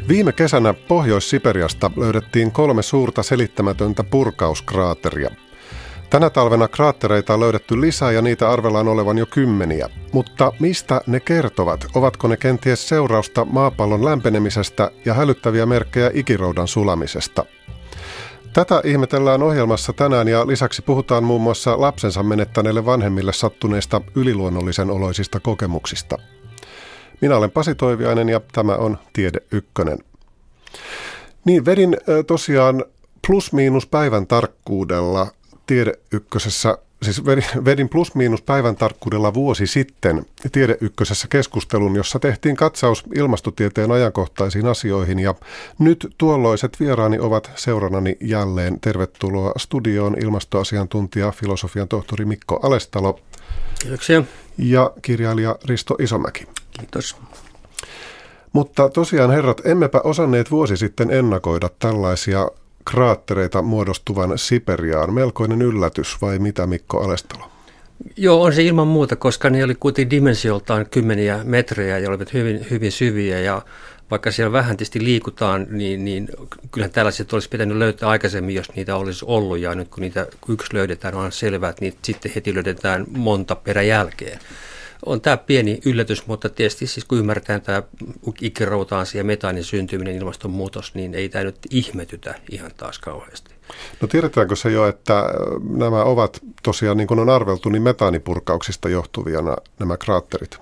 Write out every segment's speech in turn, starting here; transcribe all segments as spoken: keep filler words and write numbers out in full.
Viime kesänä Pohjois-Siperiasta löydettiin kolme suurta selittämätöntä purkauskraateria. Tänä talvena kraattereita on löydetty lisää ja niitä arvellaan olevan jo kymmeniä. Mutta mistä ne kertovat? Ovatko ne kenties seurausta maapallon lämpenemisestä ja hälyttäviä merkkejä ikiroudan sulamisesta? Tätä ihmetellään ohjelmassa tänään ja lisäksi puhutaan muun muassa lapsensa menettäneille vanhemmille sattuneista yliluonnollisen oloisista kokemuksista. Minä olen Pasi Toiviainen ja tämä on Tiede Ykkönen. Niin, vedin tosiaan plus-miinus päivän tarkkuudella Tiede Ykkösessä, siis vedin plus-miinus päivän tarkkuudella vuosi sitten Tiede Ykkösessä keskustelun, jossa tehtiin katsaus ilmastotieteen ajankohtaisiin asioihin ja nyt tuolloiset vieraani ovat seurannani jälleen. Tervetuloa studioon ilmastoasiantuntija, filosofian tohtori Mikko Alestalo. Kiitoksia. Ja kirjailija Risto Isomäki. Kiitos. Mutta tosiaan herrat, emmepä osanneet vuosi sitten ennakoida tällaisia kraattereita muodostuvan Siperiaan. Melkoinen yllätys vai mitä, Mikko Alestalo? Joo, on se ilman muuta, koska ne oli kuitenkin dimensioltaan kymmeniä metrejä ja olivat hyvin, hyvin syviä ja vaikka siellä vähän tietysti liikutaan, niin, niin kyllähän tällaiset olisi pitänyt löytää aikaisemmin, jos niitä olisi ollut ja nyt kun niitä yksi löydetään, on selvää, että niitä sitten heti löydetään monta peräjälkeen. On tämä pieni yllätys, mutta tietysti siis kun ymmärretään tämä ikirouta-asia, metaanin syntyminen, ilmastonmuutos, niin ei tämä nyt ihmetytä ihan taas kauheasti. No tiedetäänkö se jo, että nämä ovat tosiaan, niin kuin on arveltu, niin metaanipurkauksista johtuvia nämä kraatterit?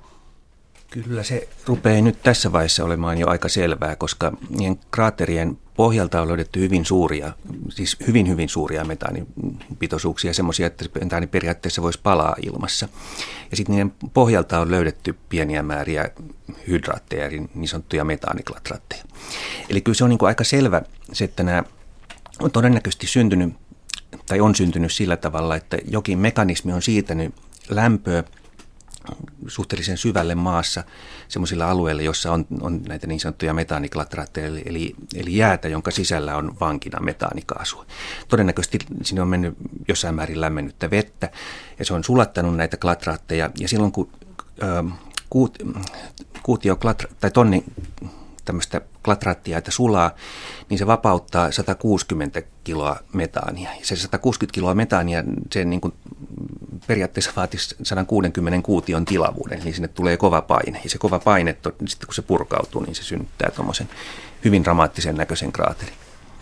Kyllä se rupeaa nyt tässä vaiheessa olemaan jo aika selvää, koska niiden kraatterien pohjalta on löydetty hyvin suuria, siis hyvin hyvin suuria metaanipitoisuuksia, semmoisia, että metaani periaatteessa voisi palaa ilmassa. Ja sitten niiden pohjalta on löydetty pieniä määriä hydraatteja, eli niin sanottuja metaaniklatraatteja. Eli kyllä se on niin kuin aika selvä, se, että nämä on todennäköisesti syntynyt, tai on syntynyt sillä tavalla, että jokin mekanismi on siirtänyt lämpöä suhteellisen syvälle maassa semmoisilla alueilla, joissa on, on näitä niin sanottuja metaaniklatraatteja, eli, eli jäätä, jonka sisällä on vankina metaanikaasua. Todennäköisesti sinne on mennyt jossain määrin lämmennyttä vettä, ja se on sulattanut näitä klatraatteja, ja silloin kun ö, kuut, kuutio klatra, tai tonni tämmöistä klatraattiaita sulaa, niin se vapauttaa sata kuusikymmentä kiloa metaania. Ja se sata kuusikymmentä kiloa metaania, se niin kuin periaatteessa vaatisi sata kuusikymmentä kuution tilavuuden, eli sinne tulee kova paine. Ja se kova paine, sitten kun se purkautuu, niin se synnyttää tuommoisen hyvin dramaattisen näköisen kraaterin.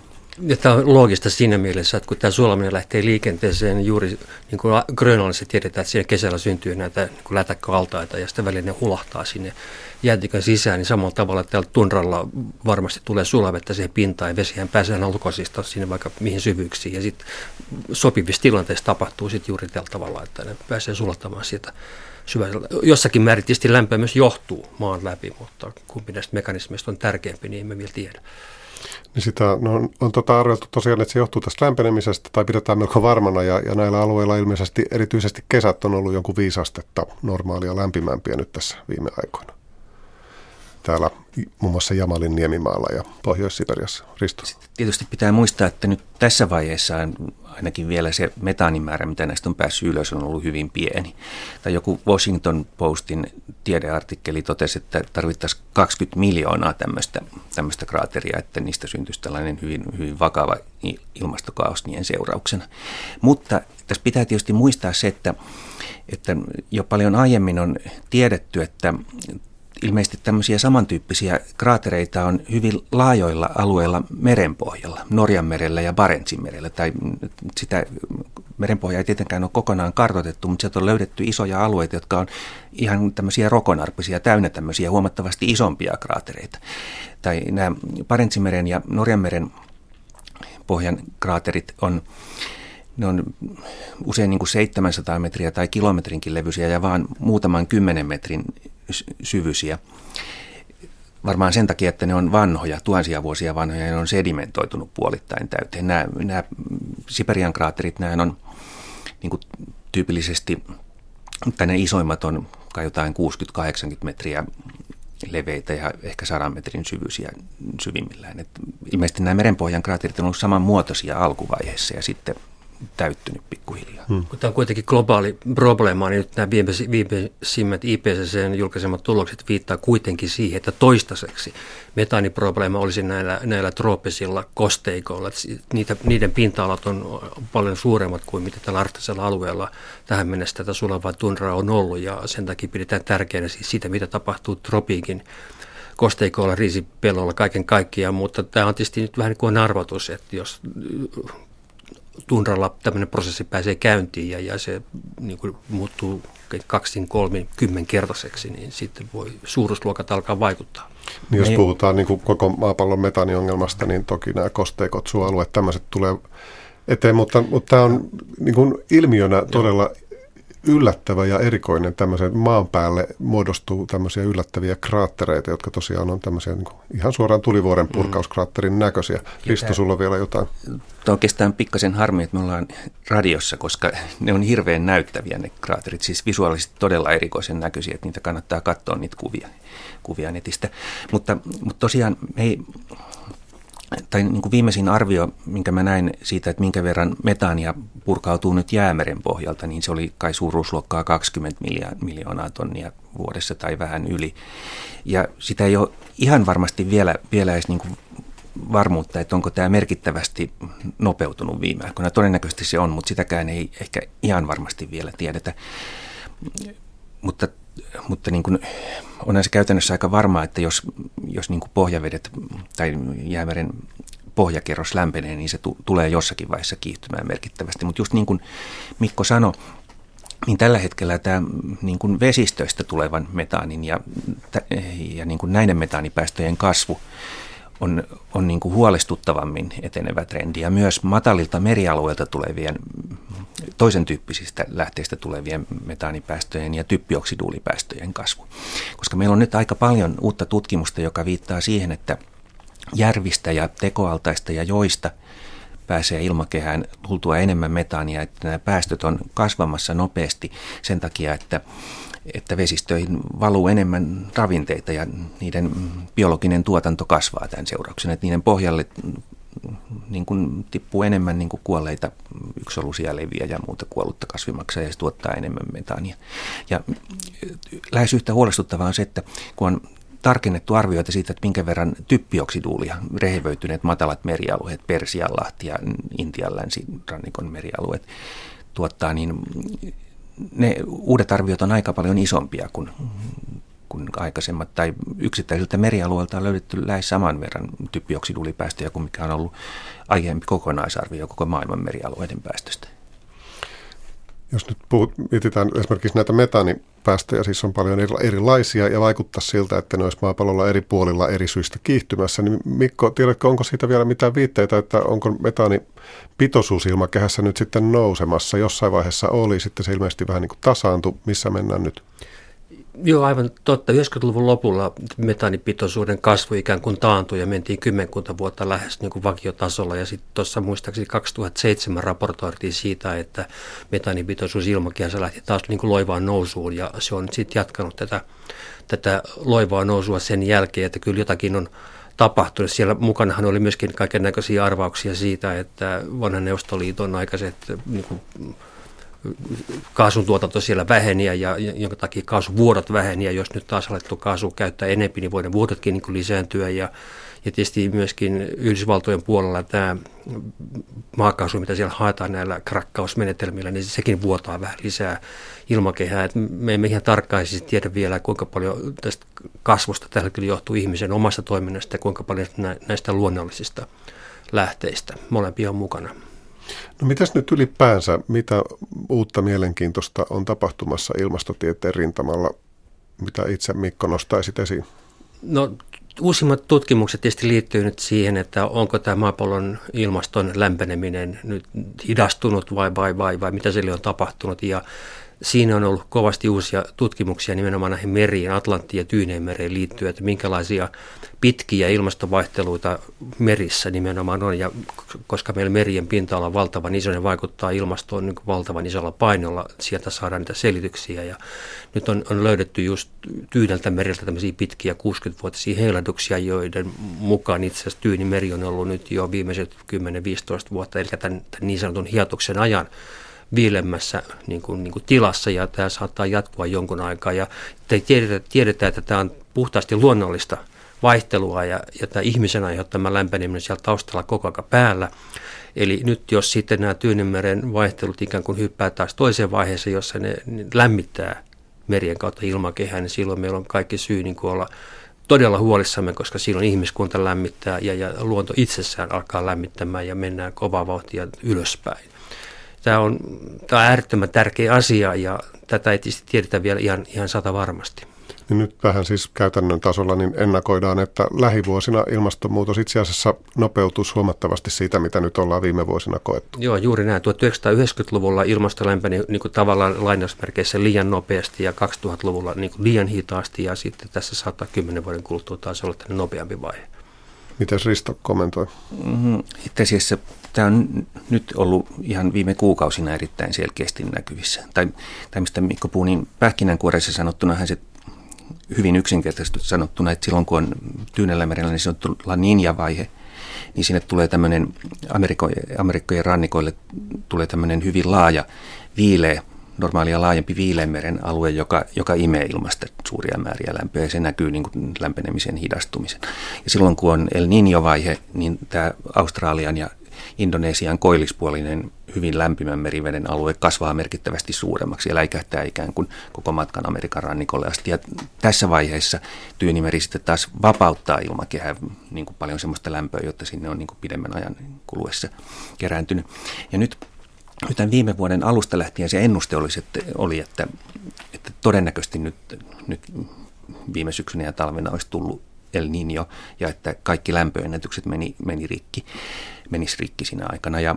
Ja tämä on loogista siinä mielessä, että kun tämä sulaminen lähtee liikenteeseen, niin juuri niin kuin Grönlannissa tiedetään, että siinä kesällä syntyy näitä niin kuin lätäkköaltaita ja sitten välillä ne hulahtaa sinne jäätikön sisään, niin samalla tavalla täällä tundralla varmasti tulee sulavettä siihen pintaan ja vesihän pääsee ulkoisista sinne vaikka mihin syvyyksiin. Ja sitten sopivissa tilanteissa tapahtuu sitten juuri tällä tavalla, että ne pääsee sulattamaan sieltä syvällä. Jossakin määrin tietysti lämpö myös johtuu maan läpi, mutta kumpi näistä mekanismeista on tärkeämpi, niin emme vielä tiedä. Niin sitä no, on, on tota arveltu tosiaan, että se johtuu tästä lämpenemisestä tai pidetään melko varmana ja, ja näillä alueilla ilmeisesti erityisesti kesät on ollut jonkun viisi astetta normaalia lämpimämpiä nyt tässä viime aikoina. Täällä muun muassa Jamalin niemimaalla ja Pohjois-Siperiassa. Risto. Sitten tietysti pitää muistaa, että nyt tässä vaiheessa ainakin vielä se metaanimäärä, mitä näistä on päässyt ylös, on ollut hyvin pieni. Tai joku Washington Postin tiedeartikkeli totesi, että tarvittaisiin kaksikymmentä miljoonaa tämmöistä, tämmöistä kraateria, että niistä syntyisi tällainen hyvin, hyvin vakava ilmastokaos niiden seurauksena. Mutta tässä pitää tietysti muistaa se, että, että jo paljon aiemmin on tiedetty, että ilmeisesti tämmöisiä samantyyppisiä kraatereita on hyvin laajoilla alueilla merenpohjalla, Norjanmerellä ja Barentsinmerellä. Tai sitä merenpohjaa ei tietenkään ole kokonaan kartoitettu, mutta sieltä on löydetty isoja alueita, jotka on ihan tämmöisiä rokonarppisia, täynnä tämmöisiä huomattavasti isompia kraatereita. Tai nämä Barentsinmeren ja Norjanmeren pohjan kraaterit on Ne on usein niin kuin seitsemänsataa metriä tai kilometrinkin levyisiä ja vaan muutaman kymmenen metrin syvyisiä. Varmaan sen takia, että ne on vanhoja, tuhansia vuosia vanhoja ja ne on sedimentoitunut puolittain täyteen. Nämä, nämä Siperian kraatterit, nämä on niin kuin tyypillisesti, tai ne isoimmat on kai jotain kuusikymmentä kahdeksankymmentä metriä leveitä ja ehkä sadan metrin syvyisiä syvimmillään. Et ilmeisesti nämä merenpohjan kraatterit on ollut samanmuotoisia alkuvaiheessa ja sitten täyttynyt pikkuhiljaa. Hmm. Tämä on kuitenkin globaali probleema, niin nyt nämä viimeisimmät I P C C:n julkaisemat tulokset viittaa kuitenkin siihen, että toistaiseksi metaaniprobleema olisi näillä, näillä trooppisilla kosteikoilla. Niitä, niiden pinta-alat on paljon suuremmat kuin mitä tällä arktisella alueella tähän mennessä tätä sulavaa tundraa on ollut, ja sen takia pidetään tärkeänä siis sitä, mitä tapahtuu tropiikin kosteikoilla, riisipellolla, kaiken kaikkiaan, mutta tämä on tietysti nyt vähän niin kuin arvotus, että jos tundralla tämmöinen prosessi pääsee käyntiin ja, ja se niin kuin muuttuu kaksin, kolmin, kymmenkertaiseksi, niin sitten voi suuruusluokat alkaa vaikuttaa. Niin jos puhutaan niin kuin koko maapallon metaaniongelmasta, niin toki nämä kosteikot, suoalueet, tämmöiset tulee eteen, mutta, mutta tämä on niin kuin ilmiönä todella yllättävä ja erikoinen. Tämmöisen maan päälle muodostuu tämmöisiä yllättäviä kraattereita, jotka tosiaan on tämmöisiä niin kuin ihan suoraan tulivuoren purkauskraatterin näköisiä. Risto, sulla on vielä jotain? Tämä on oikeastaan pikkasen harmi, että me ollaan radiossa, koska ne on hirveän näyttäviä ne kraatterit, siis visuaalisesti todella erikoisen näköisiä, että niitä kannattaa katsoa niitä kuvia, kuvia netistä. Mutta, mutta tosiaan ei... Tai niin kuin viimeisin arvio, minkä mä näin siitä, että minkä verran metaania purkautuu nyt Jäämeren pohjalta, niin se oli kai suuruusluokkaa kaksikymmentä miljoonaa tonnia vuodessa tai vähän yli. Ja sitä ei ole ihan varmasti vielä, vielä edes niin kuin varmuutta, että onko tämä merkittävästi nopeutunut viime aikoina. Todennäköisesti se on, mutta sitäkään ei ehkä ihan varmasti vielä tiedetä. Mutta Mutta niin kuin, onhan se käytännössä aika varmaa, että jos, jos niin kuin pohjavedet tai Jäämeren pohjakerros lämpenee, niin se tu- tulee jossakin vaiheessa kiihtymään merkittävästi. Mutta just niin kuin Mikko sanoi, niin tällä hetkellä tämä niin kuin vesistöistä tulevan metaanin ja, ja niin kuin näiden metaanipäästöjen kasvu on, on niin kuin huolestuttavammin etenevä trendi. Ja myös matalilta merialueilta tulevien, toisen tyyppisistä lähteistä tulevien metaanipäästöjen ja typpioksiduulipäästöjen kasvu. Koska meillä on nyt aika paljon uutta tutkimusta, joka viittaa siihen, että järvistä ja tekoaltaista ja joista pääsee ilmakehään tultua enemmän metaania, että nämä päästöt on kasvamassa nopeasti sen takia, että että vesistöihin valuu enemmän ravinteita ja niiden biologinen tuotanto kasvaa tämän seurauksena, että niiden pohjalle niin kuin tippuu enemmän niin kuin kuolleita yksisoluisia leviä ja muuta kuollutta kasvimaksaa, ja se tuottaa enemmän metaania. Ja lähes yhtä huolestuttavaa on se, että kun on tarkennettu arvioita siitä, että minkä verran typpioksiduulia, rehevöityneet matalat merialueet, Persianlahti ja Intian länsirannikon merialueet tuottaa, niin ne uudet arviot on aika paljon isompia kuin, kuin aikaisemmat, tai yksittäisiltä merialueilta on löydetty lähes saman verran typpioksiduulipäästöjä kuin mikä on ollut aiempi kokonaisarvio koko maailman merialueiden päästöstä. Jos nyt puhut, mietitään esimerkiksi näitä metaanipäästöjä, siis on paljon erilaisia ja vaikuttaa siltä, että ne olisi maapallolla eri puolilla eri syistä kiihtymässä, niin Mikko, tiedätkö, onko siitä vielä mitään viitteitä, että onko metaanipitoisuus ilmakehässä nyt sitten nousemassa? Jossain vaiheessa oli, sitten se ilmeisesti vähän niin kuin tasaantui. Missä mennään nyt? Joo, aivan totta. yhdeksänkymmentäluvun lopulla metaanipitoisuuden kasvu ikään kuin taantui ja mentiin kymmenkunta vuotta lähes niin kuin vakiotasolla. Ja sitten tuossa muistaakseni kaksituhattaseitsemän raportoitiin siitä, että metaanipitoisuus ilmakehässä lähti taas niin kuin loivaan nousuun. Ja se on sitten jatkanut tätä, tätä loivaa nousua sen jälkeen, että kyllä jotakin on tapahtunut. Siellä mukanahan oli myöskin kaiken näköisiä arvauksia siitä, että vanhan Neuvostoliiton aikaiset niin kuin kaasun tuotanto siellä väheni ja, ja jonka takia kaasuvuodot väheni, ja jos nyt taas alettu kaasua käyttää enemmän, niin voidaan vuodotkin niin kuin lisääntyä, ja, ja tietysti myöskin Yhdysvaltojen puolella tämä maakaasu, mitä siellä haetaan näillä krakkausmenetelmillä, niin sekin vuotaa vähän lisää ilmakehää. Et me emme ihan tarkkaan siis tiedä vielä, kuinka paljon tästä kasvusta tällä kyllä johtuu ihmisen omasta toiminnasta ja kuinka paljon näistä luonnollisista lähteistä. Molempia on mukana. No mitäs nyt ylipäänsä, mitä uutta mielenkiintoista on tapahtumassa ilmastotieteen rintamalla, mitä itse Mikko nostaisit esiin? No uusimmat tutkimukset tietysti liittyy nyt siihen, että onko tämä maapallon ilmaston lämpeneminen nyt hidastunut vai, vai, vai, vai mitä sille on tapahtunut. Ja siinä on ollut kovasti uusia tutkimuksia nimenomaan näihin meriin, Atlanttiin ja Tyyneenmereen liittyen, että minkälaisia pitkiä ilmastovaihteluita merissä nimenomaan on. Ja koska meillä merien pinta-ala on valtavan iso, ne vaikuttaa ilmastoon niin kuin valtavan isolla painolla. Sieltä saadaan niitä selityksiä. Ja nyt on, on löydetty just Tyyneltä meriltä tämmöisiä pitkiä kuusikymmenvuotisia heilahduksia, joiden mukaan itse asiassa Tyynimeri on ollut nyt jo viimeiset kymmenen viisitoista vuotta, eli tämän, tämän niin sanotun hiatuksen ajan viilemmässä niin kuin, niin kuin tilassa, ja tämä saattaa jatkua jonkun aikaa. Ja tiedetään, tiedetään, että tämä on puhtaasti luonnollista vaihtelua, ja, ja tämä ihmisen aiheuttama lämpeneminen siellä taustalla koko ajan päällä. Eli nyt jos sitten nämä Tyynenmeren vaihtelut ikään kuin hyppää taas toiseen vaiheeseen, jossa ne, ne lämmittää merien kautta ilmakehää, niin silloin meillä on kaikki syy niin kuin olla todella huolissamme, koska silloin ihmiskunta lämmittää ja, ja luonto itsessään alkaa lämmittämään ja mennään kovaa vauhtia ylöspäin. Tämä on, tämä on äärettömän tärkeä asia, ja tätä ei tietysti tiedetä vielä ihan, ihan sata varmasti. Niin nyt vähän siis käytännön tasolla niin ennakoidaan, että lähivuosina ilmastonmuutos itse asiassa nopeutuisi huomattavasti siitä, mitä nyt ollaan viime vuosina koettu. Joo, juuri näin. tuhatyhdeksänsataayhdeksänkymmentäluvulla ilmasto lämpeni niin kuin tavallaan lainausmerkeissä liian nopeasti ja kaksituhattaluvulla niin kuin liian hitaasti, ja sitten tässä saattaa kymmenen vuoden kuluttua taas olla tämmöinen nopeampi vaihe. Mites Risto kommentoi? Mm-hmm. Itse asiassa tämä on nyt ollut ihan viime kuukausina erittäin selkeästi näkyvissä. Tai, tai mistä Mikko puhui, niin pähkinänkuoressa sanottunahan se hyvin yksinkertaisesti sanottuna, että silloin kun on Tyynellä merellä niin sanottu La Niña-vaihe, niin sinne tulee tämmöinen Ameriko- Amerikkojen rannikoille tulee tämmöinen hyvin laaja, viileä, normaalia laajempi Viileänmeren alue, joka, joka imee ilmasta suuria määriä lämpöä, ja se näkyy niin kuin lämpenemisen hidastumisen. Ja silloin kun on El Niño-vaihe, niin tämä Australian ja Indonesian koillispuolinen hyvin lämpimän meriveden alue kasvaa merkittävästi suuremmaksi ja läikähtää ikään kuin koko matkan Amerikan rannikolle asti. Ja tässä vaiheessa Tyynimeri sitten taas vapauttaa ilmakehää niin kuin paljon sellaista lämpöä, jotta sinne on niin kuin pidemmän ajan kuluessa kerääntynyt. Ja nyt, nyt tämän viime vuoden alusta lähtien se ennuste oli, että, oli, että, että todennäköisesti nyt, nyt viime syksynä ja talvena olisi tullut El Niño, ja että kaikki lämpöennätykset meni, meni rikki, menisi rikki siinä aikana. Ja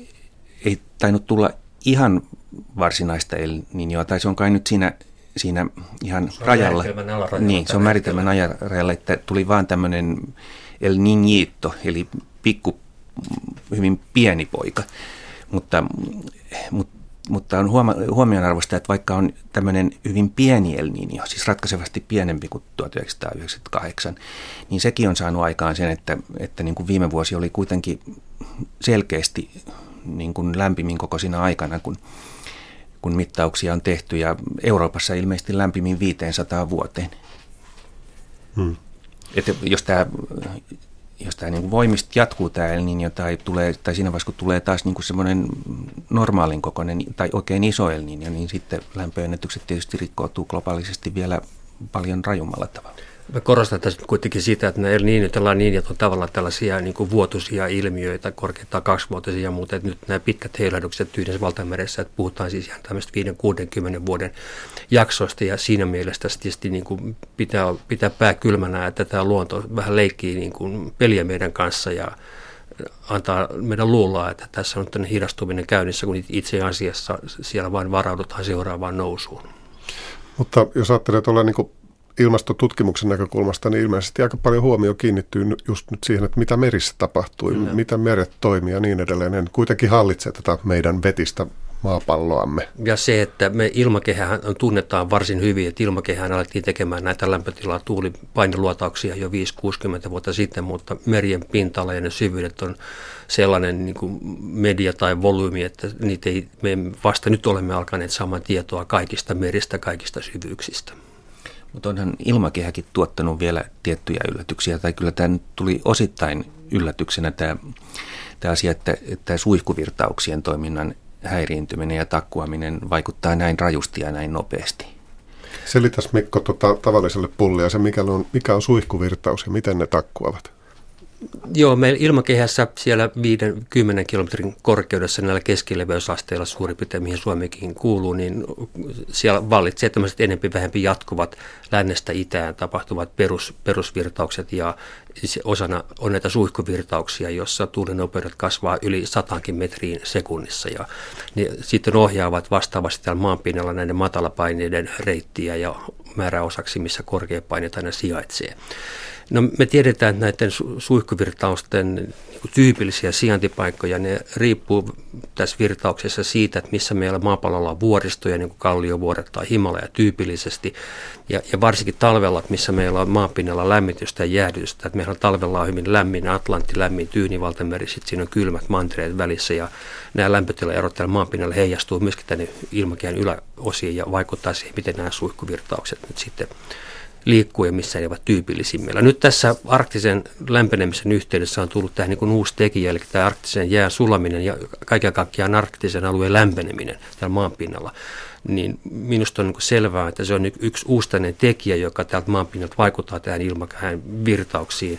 ei tainnut tulla ihan varsinaista El Niñoa, tai se on kai nyt siinä, siinä ihan se rajalla. Niin, se on määritelmän ajarajalla, että tuli vaan tämmöinen El Niñito, eli pikku, hyvin pieni poika. Mutta, mutta Mutta on huoma- huomionarvoista, että vaikka on tämmöinen hyvin pieni El Niño, siis ratkaisevasti pienempi kuin tuhatyhdeksänsataayhdeksänkymmentäkahdeksan, niin sekin on saanut aikaan sen, että, että niin kuin viime vuosi oli kuitenkin selkeästi niin kuin lämpimin koko siinä aikana, kun, kun mittauksia on tehty, ja Euroopassa ilmeisesti lämpimin viisisataa vuoteen. Hmm. Että jos tämä... Jos tämä niin voimista jatkuu tämä El Niño, tai, tulee, tai siinä vaiheessa kun tulee taas niin semmoinen normaalin kokoinen tai oikein iso El Niño, niin sitten lämpöennätykset tietysti rikkoutuu globaalisesti vielä paljon rajummalla tavalla. Mä korostan tässä kuitenkin sitä, että nämä El Niñot ja La Niñat on tavallaan tällaisia niin kuin vuotuisia ilmiöitä, korkeintaan kaksivuotisia ja muuta. Että nyt nämä pitkät heilahdukset Tyynessä valtameressä, että puhutaan siis ihan tämmöistä viiden kuudenkymmenen vuoden jaksoista, ja siinä mielessä tietysti niin kuin pitää, pitää pää kylmänä, että tämä luonto vähän leikkii niin kuin peliä meidän kanssa ja antaa meidän luulla, että tässä on tämmöinen hidastuminen käynnissä, kun itse asiassa siellä vain varaudutaan seuraavaan nousuun. Mutta jos ajattelee tuolla niin kuin ilmastotutkimuksen näkökulmasta, niin ilmeisesti aika paljon huomio kiinnittyy just nyt siihen, että mitä merissä tapahtuu, Kyllä. miten meret toimii ja niin edelleen. Ne kuitenkin hallitsee tätä meidän vetistä maapalloamme. Ja se, että me ilmakehähän tunnetaan varsin hyvin, että ilmakehään alettiin tekemään näitä lämpötilaa tuulipaineluotauksia jo viisi kuusikymmentä vuotta sitten, mutta merien pinta-ala ja ne syvyydet on sellainen niin kuin media tai volyymi, että niitä ei, me vasta nyt olemme alkaneet saamaan tietoa kaikista meristä, kaikista syvyyksistä. Mutta onhan ilmakehäkin tuottanut vielä tiettyjä yllätyksiä, tai kyllä tämä tuli osittain yllätyksenä tämä, tämä asia, että, että suihkuvirtauksien toiminnan häiriintyminen ja takkuaminen vaikuttaa näin rajusti ja näin nopeasti. Selitäs Mikko tota, tavalliselle pulliaiselle, mikä on, mikä on suihkuvirtaus ja miten ne takkuavat? Joo, meillä ilmakehässä siellä viidenkymmenen kilometrin korkeudessa näillä keskileveysasteilla suurin piirtein, mihin Suomikin kuuluu, niin siellä vallitsee tämmöiset enempi vähempi jatkuvat lännestä itään tapahtuvat perus, perusvirtaukset ja osana on näitä suihkuvirtauksia, jossa tuulinopeudet kasvaa yli sataankin metriin sekunnissa ja ne sitten ohjaavat vastaavasti täällä maanpinnalla näiden matalapaineiden reittiä ja määräosaksi, missä korkeapaineet aina sijaitsee. No, me tiedetään, että näiden su- suihkuvirtausten niin kuin tyypillisiä sijaintipaikkoja, ne riippuu tässä virtauksessa siitä, että missä meillä maapallolla on vuoristoja, niin kuin Kalliovuoret tai Himalaja tyypillisesti. Ja, ja varsinkin talvella, missä meillä on maanpinnalla lämmitystä ja jäähdytystä, että meillä on talvella on hyvin lämmin Atlantti, lämmin Tyyni valtameri, sitten siinä on kylmät mantereet välissä ja nämä lämpötilaerot täällä maanpinnalla heijastuu myöskin tänne ilmakehän yläosiin ja vaikuttaa siihen, miten nämä suihkuvirtaukset nyt sitten liikkuu ja missä ne ovat tyypillisimmillä. Nyt tässä arktisen lämpenemisen yhteydessä on tullut tähän niin kuin uusi tekijä, eli tämä arktisen jään sulaminen ja kaiken kaikkiaan arktisen alueen lämpeneminen täällä maanpinnalla. Niin minusta on niin kuin selvää, että se on yksi uustainen tekijä, joka täältä maanpinnalta vaikuttaa tähän ilmakehän virtauksiin,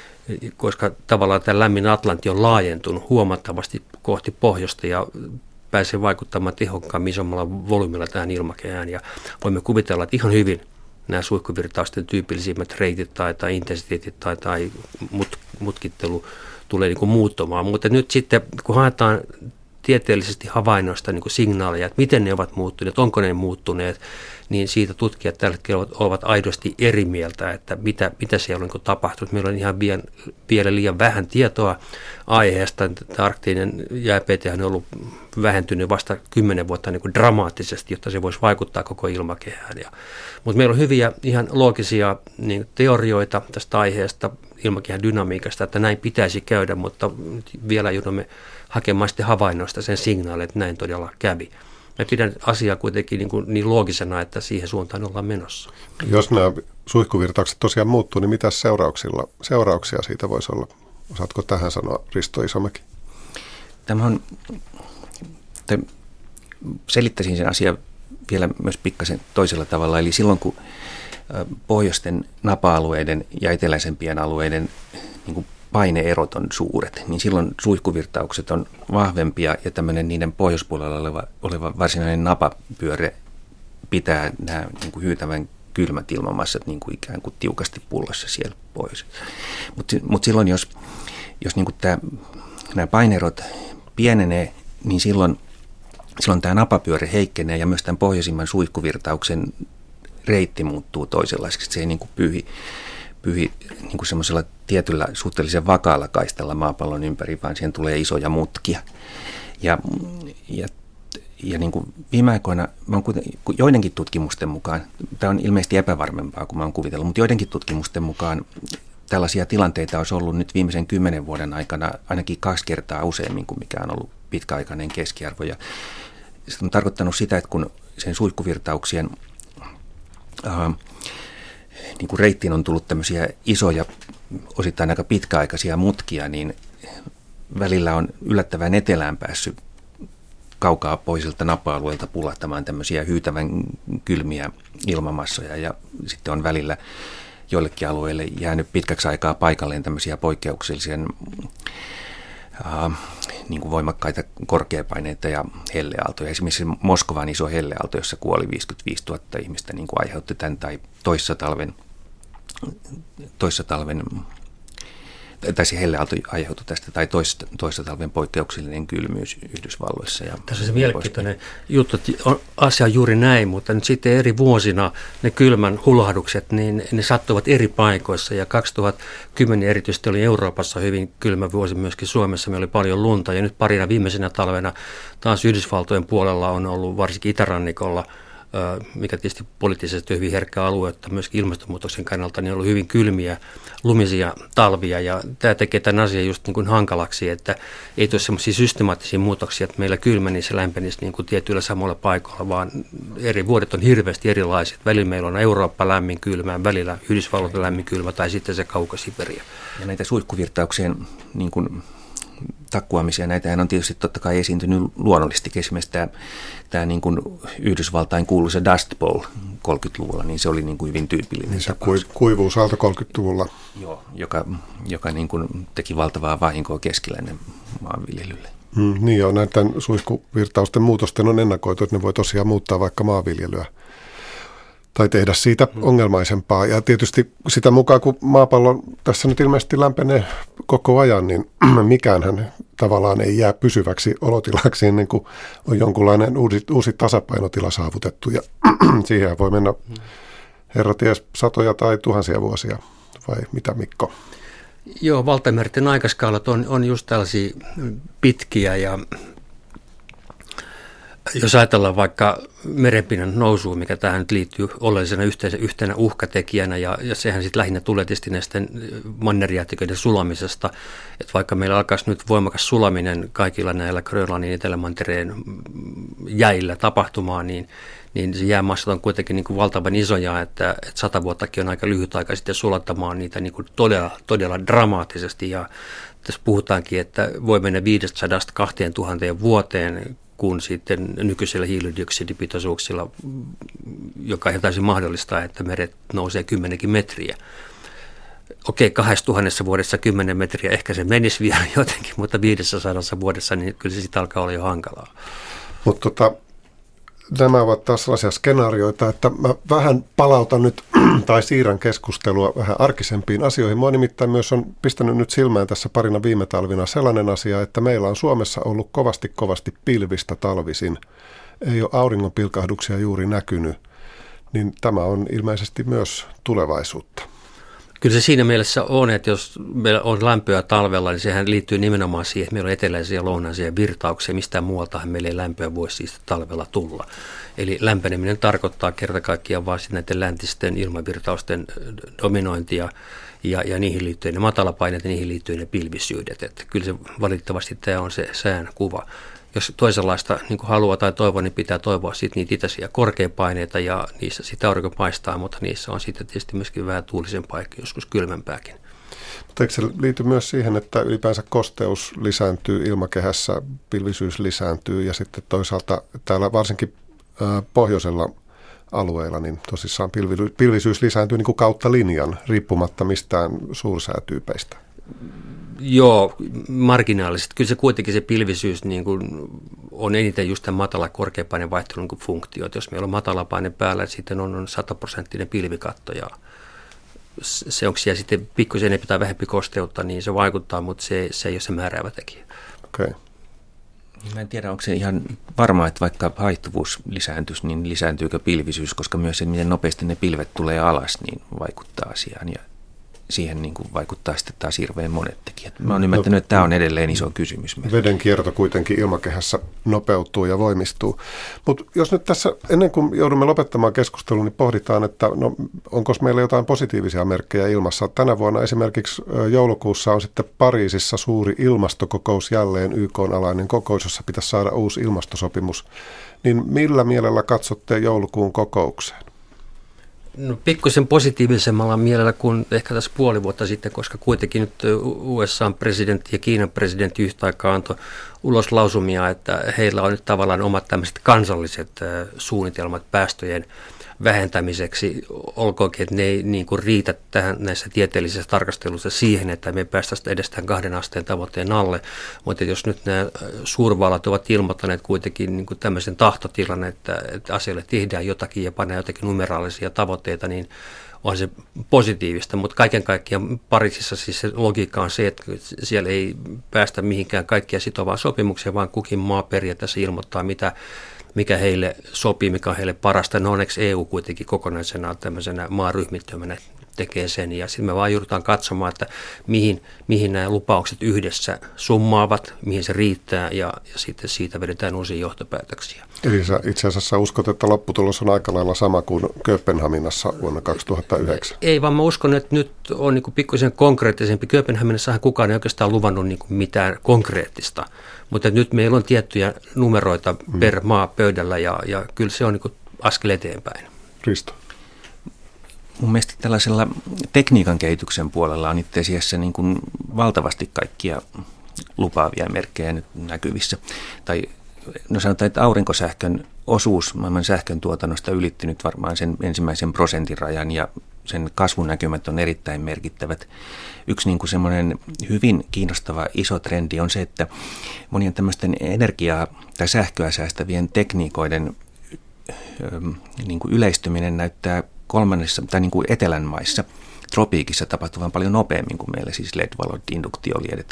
koska tavallaan tämä lämmin Atlantti on laajentunut huomattavasti kohti pohjoista ja pääsee vaikuttamaan tehokkaammin isommalla volyymilla tähän ilmakehään. Ja voimme kuvitella, että ihan hyvin nämä suihkuvirtausten tyypillisimmät reitit tai, tai intensiteetit tai, tai mut, mutkittelu tulee niin kuin muuttumaan. Mutta nyt sitten, kun haetaan tieteellisesti havainnoista niin kuin signaaleja, että miten ne ovat muuttuneet, onko ne muuttuneet, niin siitä tutkijat tällä hetkellä ovat, ovat aidosti eri mieltä, että mitä, mitä siellä on niin kuin tapahtunut. Meillä on ihan vielä, vielä liian vähän tietoa aiheesta. Tämä arktinen jääpeite on ollut vähentynyt vasta kymmenen vuotta niin kuin dramaattisesti, jotta se voisi vaikuttaa koko ilmakehään. Ja, mutta meillä on hyviä ihan loogisia niin, teorioita tästä aiheesta, ilmakehän dynamiikasta, että näin pitäisi käydä, mutta vielä joudumme hakemaan sitten havainnoista sen signaalin, että näin todella kävi. Mä pidän asiaa kuitenkin niin, kuin niin loogisena, että siihen suuntaan ollaan menossa. Jos nämä suihkuvirtaukset tosiaan muuttuu, niin mitä seurauksilla, seurauksia siitä voisi olla? Osaatko tähän sanoa, Risto Isomäki? Tämä on, selittäisin sen asian vielä myös pikkasen toisella tavalla. Eli silloin kun pohjoisten napa-alueiden ja eteläisempien alueiden niin kuin paineerot on suuret, niin silloin suihkuvirtaukset on vahvempia ja tämmöinen niiden pohjoispuolella oleva, oleva varsinainen napapyöre pitää nämä niin kuin hyytävän kylmät ilmamassat niin kuin ikään kuin tiukasti pullossa siellä pohjoisessa. Mutta mut silloin, jos, jos niin kuin tämä, nämä paineerot pienenee, niin silloin, silloin tämä napapyöre heikkenee ja myös tämän pohjoisimman suihkuvirtauksen reitti muuttuu toisenlaiseksi. Se ei niin kuin pyyhi, pyyhi niin kuin semmoisella tietyllä suhteellisen vakaalla kaistalla maapallon ympäri, vaan siihen tulee isoja mutkia. Ja, ja, ja niin kuin viime aikoina, mä oon joidenkin tutkimusten mukaan, tämä on ilmeisesti epävarmempaa kuin mä oon kuvitellut, mutta joidenkin tutkimusten mukaan tällaisia tilanteita olisi ollut nyt viimeisen kymmenen vuoden aikana ainakin kaksi kertaa useammin kuin mikä on ollut pitkäaikainen keskiarvo. Ja se on tarkoittanut sitä, että kun sen suihkuvirtauksien äh, niin kuin reittiin on tullut tämmöisiä isoja, osittain aika pitkäaikaisia mutkia, niin välillä on yllättävän etelään päässyt kaukaa poisilta napa-alueilta pulahtamaan tämmöisiä hyytävän kylmiä ilmamassoja ja sitten on välillä joillekin alueille jäänyt pitkäksi aikaa paikalleen tämmöisiä poikkeuksellisen äh, niin kuin voimakkaita korkeapaineita ja helleaaltoja. Esimerkiksi Moskovan iso helleaalto, jossa kuoli viisikymmentäviisituhatta ihmistä, niin kuin aiheutti tämän, tai toissa talven, toissa talven tai se helleaalto aiheutui tästä, tai toista, toista talven poikkeuksellinen kylmyys Yhdysvalloissa. Ja tässä on se mielenkiintoinen juttu, että on asia juuri näin, mutta nyt sitten eri vuosina ne kylmän hulahdukset, niin ne sattuvat eri paikoissa, ja kaksituhattakymmenen erityisesti oli Euroopassa hyvin kylmä vuosi, myöskin Suomessa meillä oli paljon lunta, ja nyt parina viimeisenä talvena taas Yhdysvaltojen puolella on ollut varsinkin itärannikolla, mikä tietysti poliittisesti on hyvin herkkä alue, että myöskin ilmastonmuutoksen kannalta niin on ollut hyvin kylmiä, lumisia talvia, ja tämä tekee tämän asian just niin kuin hankalaksi, että ei tule semmoisia systemaattisia muutoksia, että meillä kylmä, niin se lämpenisi niin kuin tietyillä samoilla paikoilla, vaan eri vuodet on hirveästi erilaiset. Välillä meillä on Eurooppa lämmin kylmä, välillä Yhdysvallat lämmin kylmä, tai sitten se Kauko-Siberia. Ja näitä suihkuvirtauksien niin kuin takkuamisia. Näitähän on tietysti totta kai esiintynyt luonnollisesti. Esimerkiksi tämä, tämä niin kuin Yhdysvaltain kuuluisa Dust Bowl kolmekymmentäluvulla, niin se oli niin kuin hyvin tyypillinen niin se tapaus. Kuivuusaalto kolmekymmentäluvulla. Joo, joka, joka niin kuin teki valtavaa vahinkoa keskiläinen maanviljelylle. Mm, niin joo, näiden suihkuvirtausten muutosten on ennakoitu, että ne voi tosiaan muuttaa vaikka maanviljelyä tai tehdä siitä ongelmaisempaa. Ja tietysti sitä mukaan, kun maapallo tässä nyt ilmeisesti lämpenee koko ajan, niin mikäänhän tavallaan ei jää pysyväksi olotilaksi ennen kuin on jonkunlainen uusi, uusi tasapainotila saavutettu. Ja siihen voi mennä herra ties satoja tai tuhansia vuosia, vai mitä Mikko? Joo, valtamerten aikaskaalat on, on just tällaisia pitkiä ja jos ajatellaan vaikka merenpinnan nousua, mikä tähän nyt liittyy oleellisena yhteenä, yhtenä uhkatekijänä, ja, ja sehän sitten lähinnä tulee tietysti näisten mannerjäätiköiden sulamisesta, että vaikka meillä alkaisi nyt voimakas sulaminen kaikilla näillä Grönlannin etelämantereen jäillä tapahtumaan, niin, niin se jäämassat on kuitenkin niin kuin valtavan isoja, että, että sata vuottakin on aika lyhyt aika sitten sulattamaan niitä niin kuin todella, todella dramaattisesti, ja tässä puhutaankin, että voi mennä viisisataa kaksituhatta vuoteen, kun sitten nykyisillä hiilidioksidipitoisuuksilla, joka on täysin mahdollista, että meret nousee kymmenenkin metriä. Okei, kahdessa vuodessa kymmenen metriä, ehkä se menisi vielä jotenkin, mutta viidessäsadassa vuodessa, niin kyllä se sitten alkaa olla jo hankalaa. Mutta tota, nämä ovat taas sellaisia skenaarioita, että mä vähän palautan nyt tai siirrän keskustelua vähän arkisempiin asioihin. Mua nimittäin myös on pistänyt nyt silmään tässä parina viime talvina sellainen asia, että meillä on Suomessa ollut kovasti kovasti pilvistä talvisin. Ei ole auringon pilkahduksia juuri näkynyt, niin tämä on ilmeisesti myös tulevaisuutta. Kyllä se siinä mielessä on, että jos meillä on lämpöä talvella, niin sehän liittyy nimenomaan siihen, että meillä on eteläisiä ja lounaisia virtauksia. Mistään muualtahan meillä ei lämpöä voisi siis talvella tulla. Eli lämpeneminen tarkoittaa kerta kaikkiaan vain näiden läntisten ilmavirtausten dominointia ja, ja niihin liittyen ne matalapaineet ja niihin liittyen ne pilvisyydet. Että kyllä se valitettavasti tämä on se sään kuva. Jos toisenlaista niin kuin haluaa tai toivoa, niin pitää toivoa sitten niitä itäisiä korkeapaineita ja niissä sitä aurinko paistaa, mutta niissä on sitten tietysti myöskin vähän tuulisempaa, joskus kylmempääkin. Mutta eikö se liity myös siihen, että ylipäänsä kosteus lisääntyy ilmakehässä, pilvisyys lisääntyy ja sitten toisaalta täällä varsinkin ää, pohjoisella alueilla, niin tosissaan pilvi, pilvisyys lisääntyy niin kuin kautta linjan, riippumatta mistään suursäätyypeistä. Joo, marginaalisesti. Kyllä se kuitenkin se pilvisyys niin kuin on eniten just tämän matala-korkeapaineen vaihtelun niin funktio. Jos meillä on matalapaine päällä, että sitten on sataprosenttinen pilvikatto ja se onko siellä sitten pikkusen enemmän tai vähempi kosteutta, niin se vaikuttaa, mutta se, se ei ole se määräävä tekijä. Okei. Okay. Mä en tiedä, onko se ihan varmaa, että vaikka haihtuvuus lisääntyisi, niin lisääntyykö pilvisyys, koska myös se, miten nopeasti ne pilvet tulee alas, niin vaikuttaa asiaan ja siihen niin kuin vaikuttaa sitten taas hirveän monet tekijät. Mä oon ymmärtänyt, että tämä on edelleen iso kysymys. Veden kierto kuitenkin ilmakehässä nopeutuu ja voimistuu. Mutta jos nyt tässä, ennen kuin joudumme lopettamaan keskustelun, niin pohditaan, että no, onko meillä jotain positiivisia merkkejä ilmassa. Tänä vuonna esimerkiksi joulukuussa on sitten Pariisissa suuri ilmastokokous jälleen, Y K:n-alainen kokous, jossa pitäisi saada uusi ilmastosopimus. Niin millä mielellä katsotte joulukuun kokoukseen? No, pikkusen positiivisemmalla mielellä kuin ehkä tässä puoli vuotta sitten, koska kuitenkin nyt U S A-presidentti ja Kiinan presidentti yhtä aikaa antoi ulos lausumia, että heillä on nyt tavallaan omat tämmöiset kansalliset suunnitelmat päästöjen vähentämiseksi, olkoonkin, että ne ei niin kuin riitä tähän näissä tieteellisissä tarkasteluissa siihen, että me päästäisiin edes tämän kahden asteen tavoitteen alle, mutta jos nyt nämä suurvallat ovat ilmoittaneet kuitenkin niin kuin tämmöisen tahtotilan, että, että asialle tehdään jotakin ja pannaan jotakin numeraalisia tavoitteita, niin on se positiivista, mutta kaiken kaikkiaan Pariisissa siis se logiikka on se, että siellä ei päästä mihinkään kaikkia sitovaa sopimuksia, vaan kukin maa periaatteessa ilmoittaa, mitä mikä heille sopii, mikä on heille parasta. No onneksi E U kuitenkin kokonaisena tämmöisenä maaryhmittymänä tekee sen. Ja sitten me vaan joudutaan katsomaan, että mihin, mihin nämä lupaukset yhdessä summaavat, mihin se riittää ja, ja sitten siitä vedetään uusia johtopäätöksiä. Eli sä itse asiassa uskot, että lopputulos on aika lailla sama kuin Kööpenhaminassa vuonna kaksituhattayhdeksän? Ei, vaan mä uskon, että nyt on niin kuin pikkuisen konkreettisempi. Kööpenhaminassahan kukaan ei oikeastaan luvannut niin kuin mitään konkreettista. Mutta nyt meillä on tiettyjä numeroita hmm. per maa pöydällä ja, ja kyllä se on niin kuin askel eteenpäin. Risto. Mun mielestä tällaisella tekniikan kehityksen puolella on itse asiassa niin kuin valtavasti kaikkia lupaavia merkkejä nyt näkyvissä. Tai no sanotaan, että aurinkosähkön osuus maailman sähkön tuotannosta ylitti nyt varmaan sen ensimmäisen prosentin rajan ja sen kasvunäkymät on erittäin merkittävät. Yksi niin kuin semmoinen hyvin kiinnostava iso trendi on se, että monien tämmöisten energiaa tai sähköä säästävien tekniikoiden niin kuin yleistyminen näyttää kolmannessa tai niin kuin etelän maissa tropiikissa tapahtuvan paljon nopeammin kuin meillä, siis L E D-valot, induktioliedet,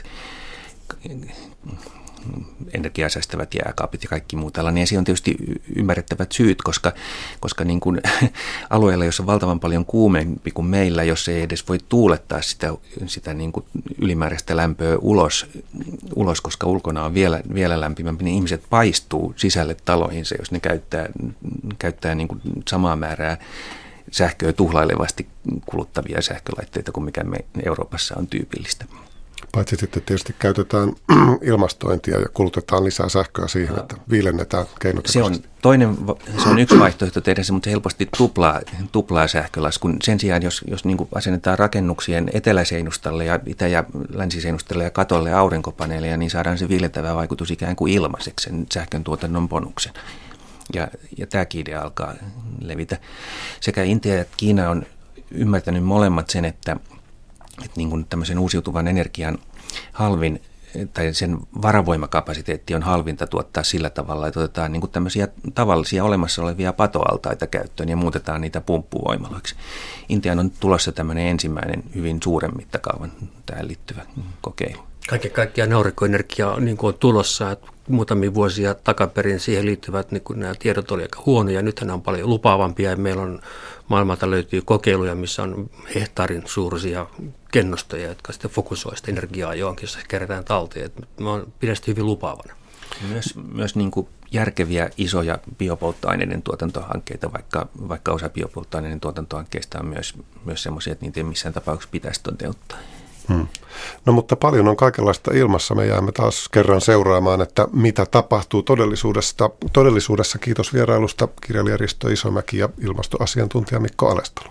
energiaa säästävät jääkaapit ja kaikki muu tällainen. Ja siihen on tietysti ymmärrettävät syyt, koska, koska niin kuin alueella, jossa on valtavan paljon kuumempi kuin meillä, jos ei edes voi tuulettaa sitä, sitä niin kuin ylimääräistä lämpöä ulos, ulos, koska ulkona on vielä, vielä lämpimämpi, niin ihmiset paistuu sisälle taloihinsa, jos ne käyttää, käyttää niin kuin samaa määrää sähköä tuhlailevasti kuluttavia sähkölaitteita kuin mikä me Euroopassa on tyypillistä. Paitsi sitten tietysti käytetään ilmastointia ja kulutetaan lisää sähköä siihen, että viilennetään keinotekoisesti. Se on, toinen, se on yksi vaihtoehto tehdä se, mutta se helposti tuplaa, tuplaa sähkölaskun. Sen sijaan, jos, jos niin kuin asennetaan rakennuksien eteläseinustalle ja itä- ja länsiseinustalle ja katolle aurinkopaneeleja, niin saadaan se viilentävä vaikutus ikään kuin ilmaiseksi sen sähkön tuotannon bonuksen. Ja, ja tämäkin idea alkaa levitä. Sekä Intia että Kiina on ymmärtänyt molemmat sen, että että niin kuin tämmöisen uusiutuvan energian halvin tai sen varavoimakapasiteetti on halvinta tuottaa sillä tavalla, että otetaan niin kuin tämmöisiä tavallisia olemassa olevia patoaltaita käyttöön ja muutetaan niitä pumppuvoimaloiksi. Intiaan on tulossa tämmöinen ensimmäinen hyvin suuren mittakaavan tähän liittyvä kokeilu. Kaiken kaikkiaan aurinkoenergia niin kuin on tulossa, että muutamia vuosia takaperin siihen liittyvät niin kuin nämä tiedot oli aika huonoja. Nythän on paljon lupaavampia ja meillä on maailmalta löytyy kokeiluja, missä on hehtaarin suuruisia kennostoja, jotka sitten fokusoi sitä energiaa johonkin, jossa kerätään talteen. Mä pidän sitä hyvin lupaavana. Myös, myös niin kuin järkeviä isoja biopolttoaineiden tuotantohankkeita, vaikka, vaikka osa biopolttoaineiden tuotantohankkeista on myös, myös sellaisia, että niitä ei missään tapauksessa pitäisi toteuttaa. Hmm. No mutta paljon on kaikenlaista ilmassa. Me jäämme taas kerran seuraamaan, että mitä tapahtuu todellisuudessa. Todellisuudessa kiitos vierailusta kirjailija Risto Isomäki ja ilmastoasiantuntija Mikko Alestalo.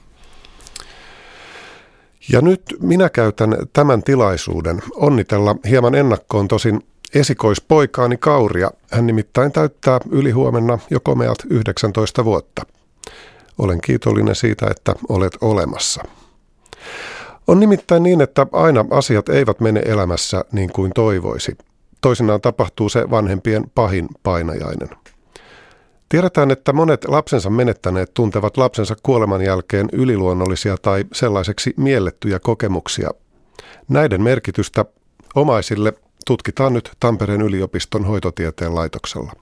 Ja nyt minä käytän tämän tilaisuuden onnitella hieman ennakkoon tosin esikoispoikaani Kauria. Hän nimittäin täyttää ylihuomenna jo komeat yhdeksäntoista vuotta. Olen kiitollinen siitä, että olet olemassa. On nimittäin niin, että aina asiat eivät mene elämässä niin kuin toivoisi. Toisinaan tapahtuu se vanhempien pahin painajainen. Tiedetään, että monet lapsensa menettäneet tuntevat lapsensa kuoleman jälkeen yliluonnollisia tai sellaiseksi miellettyjä kokemuksia. Näiden merkitystä omaisille tutkitaan nyt Tampereen yliopiston hoitotieteen laitoksella.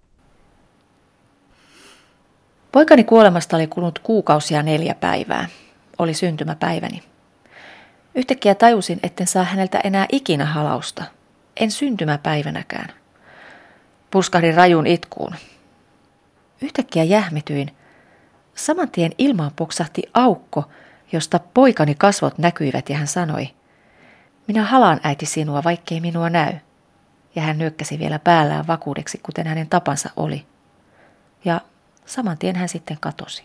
Poikani kuolemasta oli kulunut kuukausia neljä päivää. Oli syntymäpäiväni. Yhtäkkiä tajusin, etten saa häneltä enää ikinä halausta. En syntymäpäivänäkään. Purskahdin rajun itkuun. Yhtäkkiä jähmetyin. Saman tien ilmaan poksahti aukko, josta poikani kasvot näkyivät ja hän sanoi, minä halaan äiti sinua, vaikkei minua näy. Ja hän nyökkäsi vielä päällään vakuudeksi, kuten hänen tapansa oli. Ja saman tien hän sitten katosi.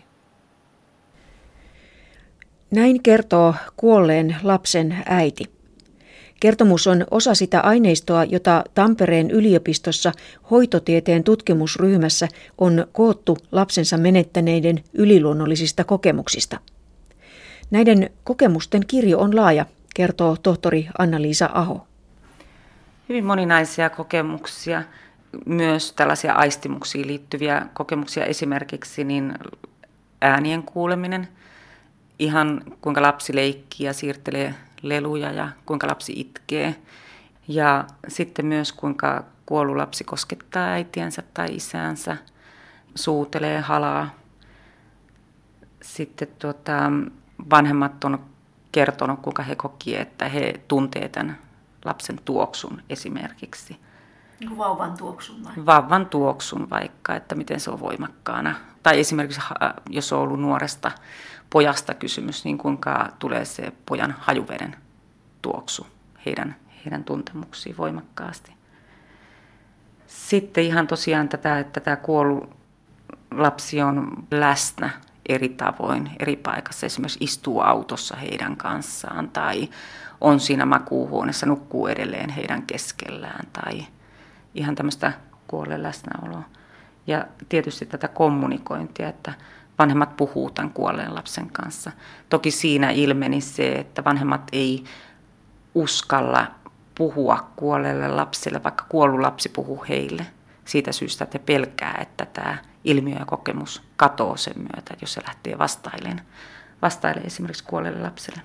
Näin kertoo kuolleen lapsen äiti. Kertomus on osa sitä aineistoa, jota Tampereen yliopistossa hoitotieteen tutkimusryhmässä on koottu lapsensa menettäneiden yliluonnollisista kokemuksista. Näiden kokemusten kirjo on laaja, kertoo tohtori Anna-Liisa Aho. Hyvin moninaisia kokemuksia, myös tällaisia aistimuksiin liittyviä kokemuksia, esimerkiksi niin äänien kuuleminen, ihan kuinka lapsi leikkii ja siirtelee leluja ja kuinka lapsi itkee. Ja sitten myös kuinka kuollut lapsi koskettaa äitiänsä tai isäänsä, suutelee, halaa. Sitten tuota, vanhemmat on kertonut, kuinka he koki, että he tuntee tämän lapsen tuoksun esimerkiksi. Niin kuin vauvan tuoksun vai? Vauvan tuoksun vaikka, että miten se on voimakkaana. Tai esimerkiksi jos on ollut nuoresta pojasta kysymys, niin kuinka tulee se pojan hajuveden tuoksu heidän, heidän tuntemuksiin voimakkaasti. Sitten ihan tosiaan tätä, että tämä kuollut lapsi on läsnä eri tavoin, eri paikassa. Esimerkiksi istuu autossa heidän kanssaan tai on siinä makuuhuoneessa, nukkuu edelleen heidän keskellään tai ihan tämmöistä kuolleen läsnäoloa. Ja tietysti tätä kommunikointia, että vanhemmat puhuu tämän kuolleen lapsen kanssa. Toki siinä ilmeni se, että vanhemmat ei uskalla puhua kuolleelle lapselle, vaikka kuollut lapsi puhuu heille. Siitä syystä, että he pelkää, että tämä ilmiö ja kokemus katoaa sen myötä, jos se lähtee vastailemaan, vastailemaan esimerkiksi kuolleelle lapselle.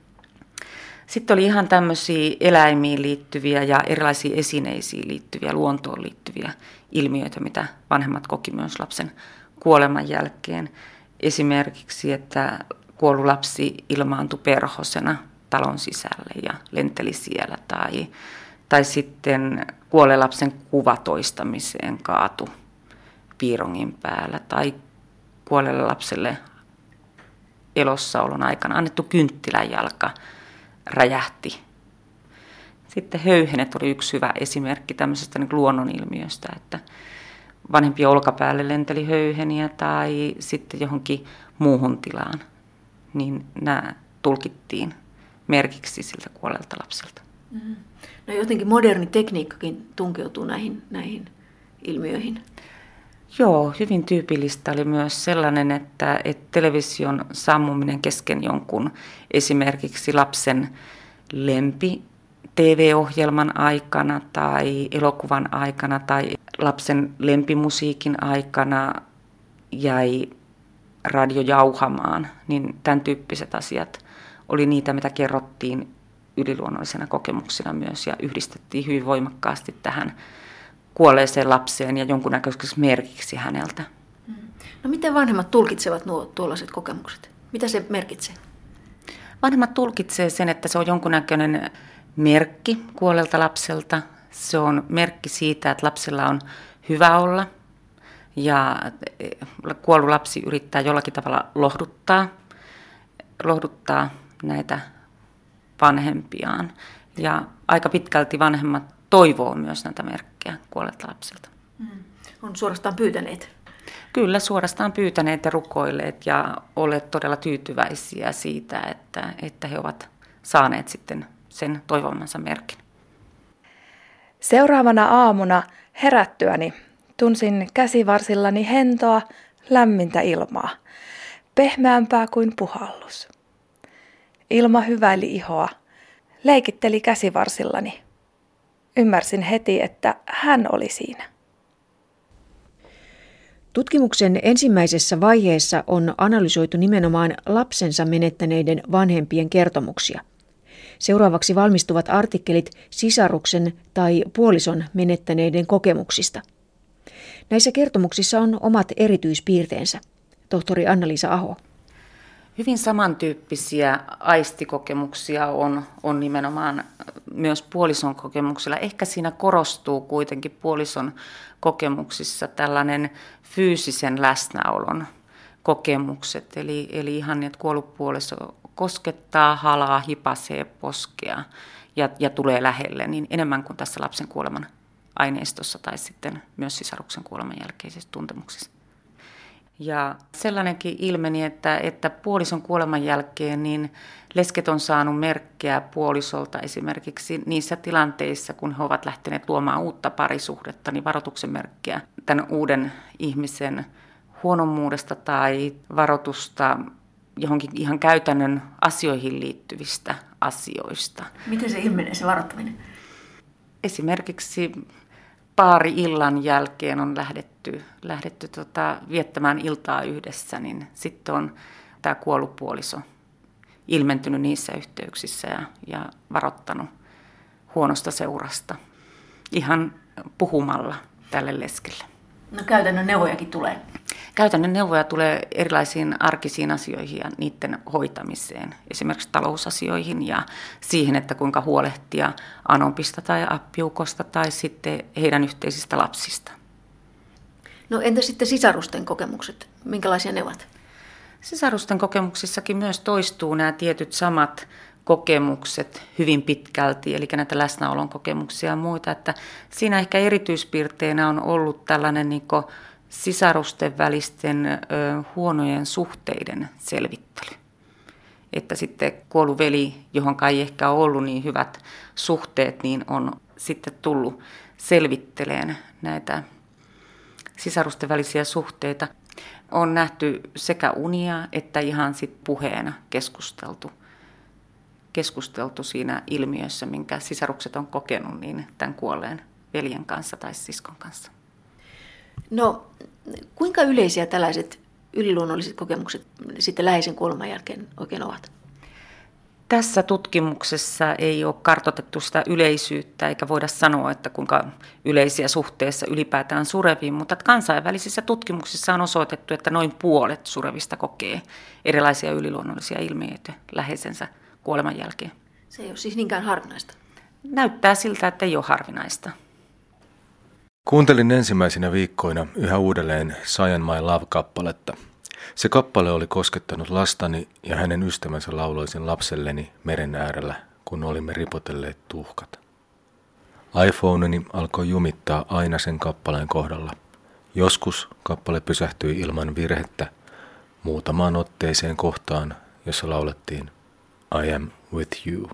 Sitten oli ihan tämmöisiä eläimiin liittyviä ja erilaisiin esineisiin liittyviä, luontoon liittyviä ilmiöitä, mitä vanhemmat koki myös lapsen kuoleman jälkeen. Esimerkiksi, että kuollut lapsi ilmaantui perhosena talon sisälle ja lenteli siellä. Tai, tai sitten kuolleen lapsen kuva toistamiseen kaatu piirongin päällä. Tai kuolleelle lapselle elossaolon aikana annettu kynttilänjalka räjähti. Sitten höyhenet oli yksi hyvä esimerkki tämmöisestä niin luonnonilmiöstä, että vanhempien olkapäälle lenteli höyheniä tai sitten johonkin muuhun tilaan, niin nämä tulkittiin merkiksi siltä kuolleelta lapselta. Mm. No jotenkin moderni tekniikkakin tunkeutuu näihin, näihin ilmiöihin. Joo, hyvin tyypillistä oli myös sellainen, että, että television sammuminen kesken jonkun esimerkiksi lapsen lempi T V-ohjelman aikana tai elokuvan aikana tai lapsen lempimusiikin aikana jäi radio jauhamaan, niin tämän tyyppiset asiat oli niitä, mitä kerrottiin yliluonnollisena kokemuksina myös ja yhdistettiin hyvin voimakkaasti tähän kuolleeseen lapseen ja jonkunnäköiseksi merkiksi häneltä. No miten vanhemmat tulkitsevat nuo tuollaiset kokemukset? Mitä se merkitsee? Vanhemmat tulkitsee sen, että se on jonkunnäköinen merkki kuolleelta lapselta. Se on merkki siitä, että lapsella on hyvä olla ja kuollut lapsi yrittää jollakin tavalla lohduttaa, lohduttaa näitä vanhempiaan. Ja aika pitkälti vanhemmat toivoo myös näitä merkkejä kuolleelta lapselta. Mm. On suorastaan pyytäneet. Kyllä, suorastaan pyytäneet ja rukoilleet ja olleet todella tyytyväisiä siitä, että, että he ovat saaneet sitten sen toivomansa merkin. Seuraavana aamuna herättyäni tunsin käsivarsillani hentoa, lämmintä ilmaa, pehmeämpää kuin puhallus. Ilma hyväili ihoa, leikitteli käsivarsillani. Ymmärsin heti, että hän oli siinä. Tutkimuksen ensimmäisessä vaiheessa on analysoitu nimenomaan lapsensa menettäneiden vanhempien kertomuksia. Seuraavaksi valmistuvat artikkelit sisaruksen tai puolison menettäneiden kokemuksista. Näissä kertomuksissa on omat erityispiirteensä. Tohtori Anna-Liisa Aho. Hyvin samantyyppisiä aistikokemuksia on, on nimenomaan myös puolison kokemuksilla. Ehkä siinä korostuu kuitenkin puolison kokemuksissa tällainen fyysisen läsnäolon kokemukset. Eli, eli ihan niin, että kuollut puoliso koskettaa, halaa, hipasee, poskea ja, ja tulee lähelle, niin enemmän kuin tässä lapsen kuoleman aineistossa tai sitten myös sisaruksen kuoleman jälkeisissä tuntemuksissa. Ja sellainenkin ilmeni, että, että puolison kuoleman jälkeen niin lesket on saanut merkkejä puolisolta esimerkiksi niissä tilanteissa, kun he ovat lähteneet luomaan uutta parisuhdetta, niin varoituksen merkkejä tämän uuden ihmisen huonommuudesta tai varoitusta johonkin ihan käytännön asioihin liittyvistä asioista. Miten se ilmenee, se varoittaminen? Esimerkiksi paari illan jälkeen on lähdetty, lähdetty tota, viettämään iltaa yhdessä, niin sitten on tämä kuollut puoliso ilmentynyt niissä yhteyksissä ja, ja varoittanut huonosta seurasta ihan puhumalla tälle leskelle. No käytännön neuvojakin tulee. Käytännön neuvoja tulee erilaisiin arkisiin asioihin ja niiden hoitamiseen, esimerkiksi talousasioihin ja siihen, että kuinka huolehtia anopista tai appiukosta tai sitten heidän yhteisistä lapsista. No entä sitten sisarusten kokemukset? Minkälaisia ne ovat? Sisarusten kokemuksissakin myös toistuu nämä tietyt samat kokemukset hyvin pitkälti, eli näitä läsnäolon kokemuksia ja muita. Että siinä ehkä erityispiirteinä on ollut tällainen niin kuin sisarusten välisten ö, huonojen suhteiden selvittely. että sitten kuollut veli, johon ei ehkä ole ollut niin hyvät suhteet, niin on sitten tullut selvitteleen näitä sisarusten välisiä suhteita. On nähty sekä unia että ihan sit puheena keskusteltu, keskusteltu siinä ilmiössä, minkä sisarukset on kokenut niin tämän kuolleen veljen kanssa tai siskon kanssa. No, kuinka yleisiä tällaiset yliluonnolliset kokemukset sitten läheisen kuoleman jälkeen oikein ovat? Tässä tutkimuksessa ei ole kartoitettu sitä yleisyyttä, eikä voida sanoa, että kuinka yleisiä suhteessa ylipäätään sureviin, mutta kansainvälisissä tutkimuksissa on osoitettu, että noin puolet surevista kokee erilaisia yliluonnollisia ilmiöitä läheisensä kuoleman jälkeen. Se ei ole siis niinkään harvinaista. Näyttää siltä, että ei ole harvinaista. Kuuntelin ensimmäisinä viikkoina yhä uudelleen Cyan My Love-kappaletta. Se kappale oli koskettanut lastani ja hänen ystävänsä lauloisin lapselleni meren äärellä, kun olimme ripotelleet tuhkat. iPhoneni alkoi jumittaa aina sen kappaleen kohdalla. Joskus kappale pysähtyi ilman virhettä muutamaan otteeseen kohtaan, jossa laulettiin I am with you.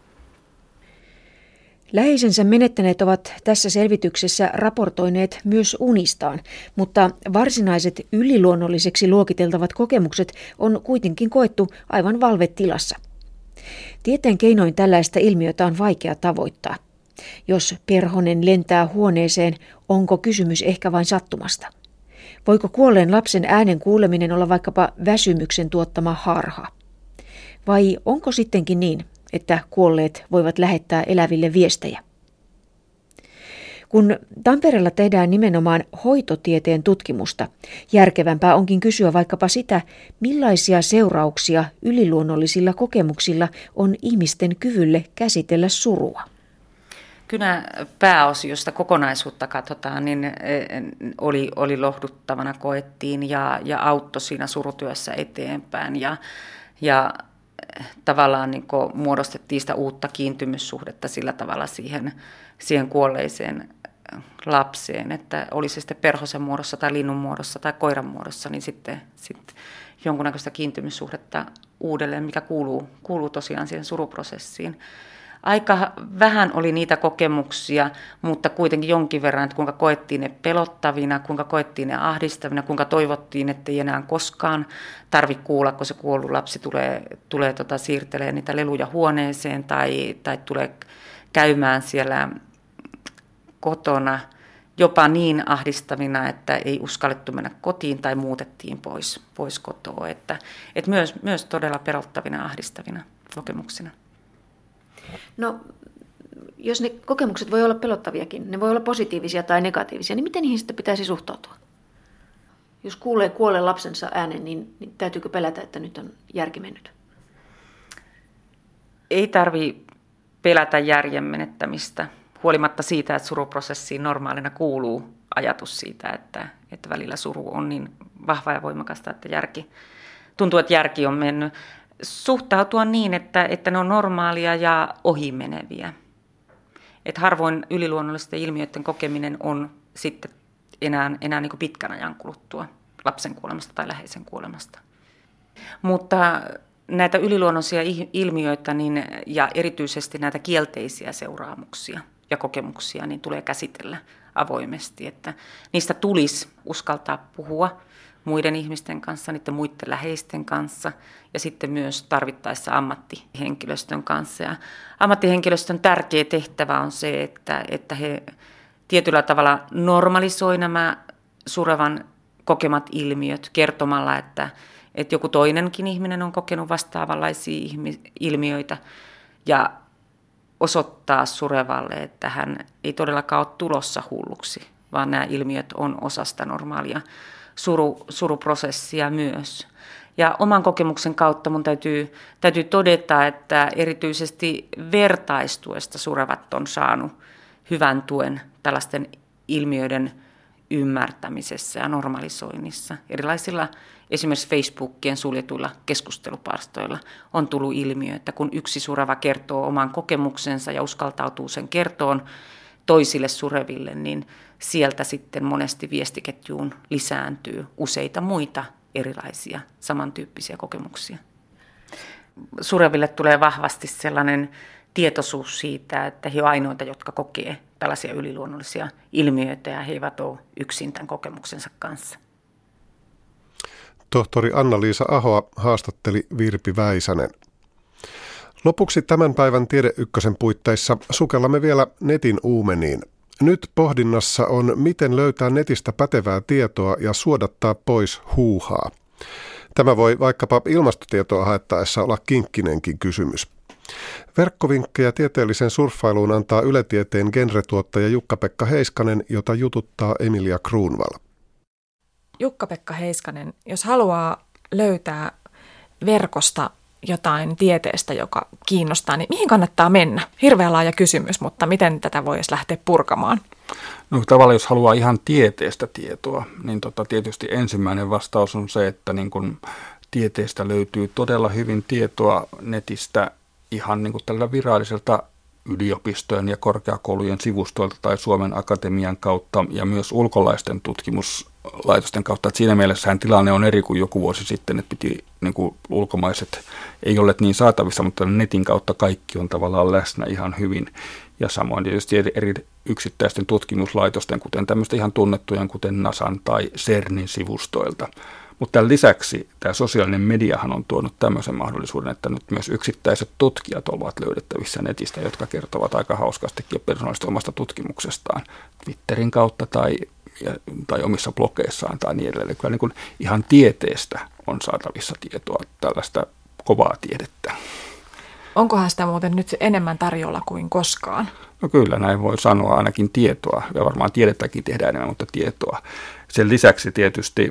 Läheisensä menettäneet ovat tässä selvityksessä raportoineet myös unistaan, mutta varsinaiset yliluonnolliseksi luokiteltavat kokemukset on kuitenkin koettu aivan valvetilassa. Tieteen keinoin tällaista ilmiötä on vaikea tavoittaa. Jos perhonen lentää huoneeseen, onko kysymys ehkä vain sattumasta? Voiko kuolleen lapsen äänen kuuleminen olla vaikkapa väsymyksen tuottama harha? Vai onko sittenkin niin, että kuolleet voivat lähettää eläville viestejä? Kun Tampereella tehdään nimenomaan hoitotieteen tutkimusta, järkevämpää onkin kysyä vaikkapa sitä, millaisia seurauksia yliluonnollisilla kokemuksilla on ihmisten kyvylle käsitellä surua. Kyllä pääosiosta kokonaisuutta katsotaan, niin oli, oli lohduttavana koettiin ja, ja auttoi siinä surutyössä eteenpäin ja, ja tavallaan niin kuin muodostettiin sitä uutta kiintymyssuhdetta sillä tavalla siihen, siihen kuolleiseen lapseen, että oli se sitten perhosen muodossa tai linnun muodossa tai koiran muodossa, niin sitten, sitten jonkunnäköistä kiintymyssuhdetta uudelleen, mikä kuuluu, kuuluu tosiaan siihen suruprosessiin. Aika vähän oli niitä kokemuksia, mutta kuitenkin jonkin verran, että kuinka koettiin ne pelottavina, kuinka koettiin ne ahdistavina, kuinka toivottiin, että ei enää koskaan tarvitse kuulla, kun se kuollut lapsi tulee, tulee tota, siirtelee niitä leluja huoneeseen tai, tai tulee käymään siellä kotona jopa niin ahdistavina, että ei uskallettu mennä kotiin tai muutettiin pois, pois kotoa. Että, että myös, myös todella pelottavina, ahdistavina kokemuksina. No, jos ne kokemukset voi olla pelottaviakin, ne voi olla positiivisia tai negatiivisia, niin miten niihin sitten pitäisi suhtautua? Jos kuulee kuolleen lapsensa äänen, niin, niin täytyykö pelätä, että nyt on järki mennyt? Ei tarvitse pelätä järjen menettämistä, huolimatta siitä, että suruprosessiin normaalina kuuluu ajatus siitä, että, että välillä suru on niin vahva ja voimakasta, että järki, tuntuu, että järki on mennyt. Suhtautua niin, että, että ne on normaalia ja ohimeneviä. Että harvoin yliluonnollisten ilmiöiden kokeminen on sitten enää, enää niin kuin pitkän ajan kuluttua lapsen kuolemasta tai läheisen kuolemasta. Mutta näitä yliluonnollisia ilmiöitä niin, ja erityisesti näitä kielteisiä seuraamuksia ja kokemuksia niin tulee käsitellä avoimesti, että niistä tulisi uskaltaa puhua muiden ihmisten kanssa, niiden muiden läheisten kanssa ja sitten myös tarvittaessa ammattihenkilöstön kanssa. Ja ammattihenkilöstön tärkeä tehtävä on se, että, että he tietyllä tavalla normalisoi nämä surevan kokemat ilmiöt kertomalla, että, että joku toinenkin ihminen on kokenut vastaavanlaisia ilmiöitä ja osoittaa surevalle, että hän ei todellakaan ole tulossa hulluksi, vaan nämä ilmiöt on osa sitä normaalia Suru, suruprosessia myös. Ja oman kokemuksen kautta mun täytyy, täytyy todeta, että erityisesti vertaistuesta surevat on saanut hyvän tuen tällaisten ilmiöiden ymmärtämisessä ja normalisoinnissa. Erilaisilla esimerkiksi Facebookien suljetuilla keskustelupalstoilla on tullut ilmiö, että kun yksi sureva kertoo oman kokemuksensa ja uskaltautuu sen kertoon toisille sureville, niin sieltä sitten monesti viestiketjuun lisääntyy useita muita erilaisia samantyyppisiä kokemuksia. sureville tulee vahvasti sellainen tietoisuus siitä, että he ovat ainoita, jotka kokee tällaisia yliluonnollisia ilmiöitä ja he eivät ole yksin tämän kokemuksensa kanssa. Tohtori Anna-Liisa Ahoa haastatteli Virpi Väisänen. Lopuksi tämän päivän Tiede Ykkösen puitteissa sukellamme vielä netin uumeniin. Nyt pohdinnassa on, miten löytää netistä pätevää tietoa ja suodattaa pois huuhaa. Tämä voi vaikkapa ilmastotietoa haettaessa olla kinkkinenkin kysymys. Verkkovinkkejä tieteelliseen surffailuun antaa Yle Tieteen genretuottaja Jukka-Pekka Heiskanen, jota jututtaa Emilia Kruunval. Jukka-Pekka Heiskanen, jos haluaa löytää verkosta jotain tieteestä, joka kiinnostaa, niin mihin kannattaa mennä? Hirveän laaja kysymys, mutta miten tätä voisi lähteä purkamaan? No tavallaan jos haluaa ihan tieteestä tietoa, niin tota, tietysti ensimmäinen vastaus on se, että niin kun tieteestä löytyy todella hyvin tietoa netistä ihan niin kuin tällä viralliselta yliopistojen ja korkeakoulujen sivustoilta tai Suomen Akatemian kautta ja myös ulkolaisten tutkimuslaitosten kautta. Että siinä mielessähän tilanne on eri kuin joku vuosi sitten, että piti, niin kuin ulkomaiset ei ole niin saatavissa, mutta netin kautta kaikki on tavallaan läsnä ihan hyvin. Ja samoin tietysti eri yksittäisten tutkimuslaitosten, kuten tämmöistä ihan tunnettujen, kuten NASAn tai CERNin sivustoilta. Mutta tämän lisäksi tämä sosiaalinen mediahan on tuonut tämmöisen mahdollisuuden, että nyt myös yksittäiset tutkijat ovat löydettävissä netistä, jotka kertovat aika hauskastikin ja persoonallisesti omasta tutkimuksestaan Twitterin kautta tai, ja, tai omissa blogeissaan tai niin edelleen. Kyllä niin kuin ihan tieteestä on saatavissa tietoa, tällaista kovaa tiedettä. Onkohan sitä muuten nyt enemmän tarjolla kuin koskaan? No kyllä, näin voi sanoa, ainakin tietoa. Ja varmaan tiedettäkin tehdään enemmän, mutta tietoa. Sen lisäksi tietysti,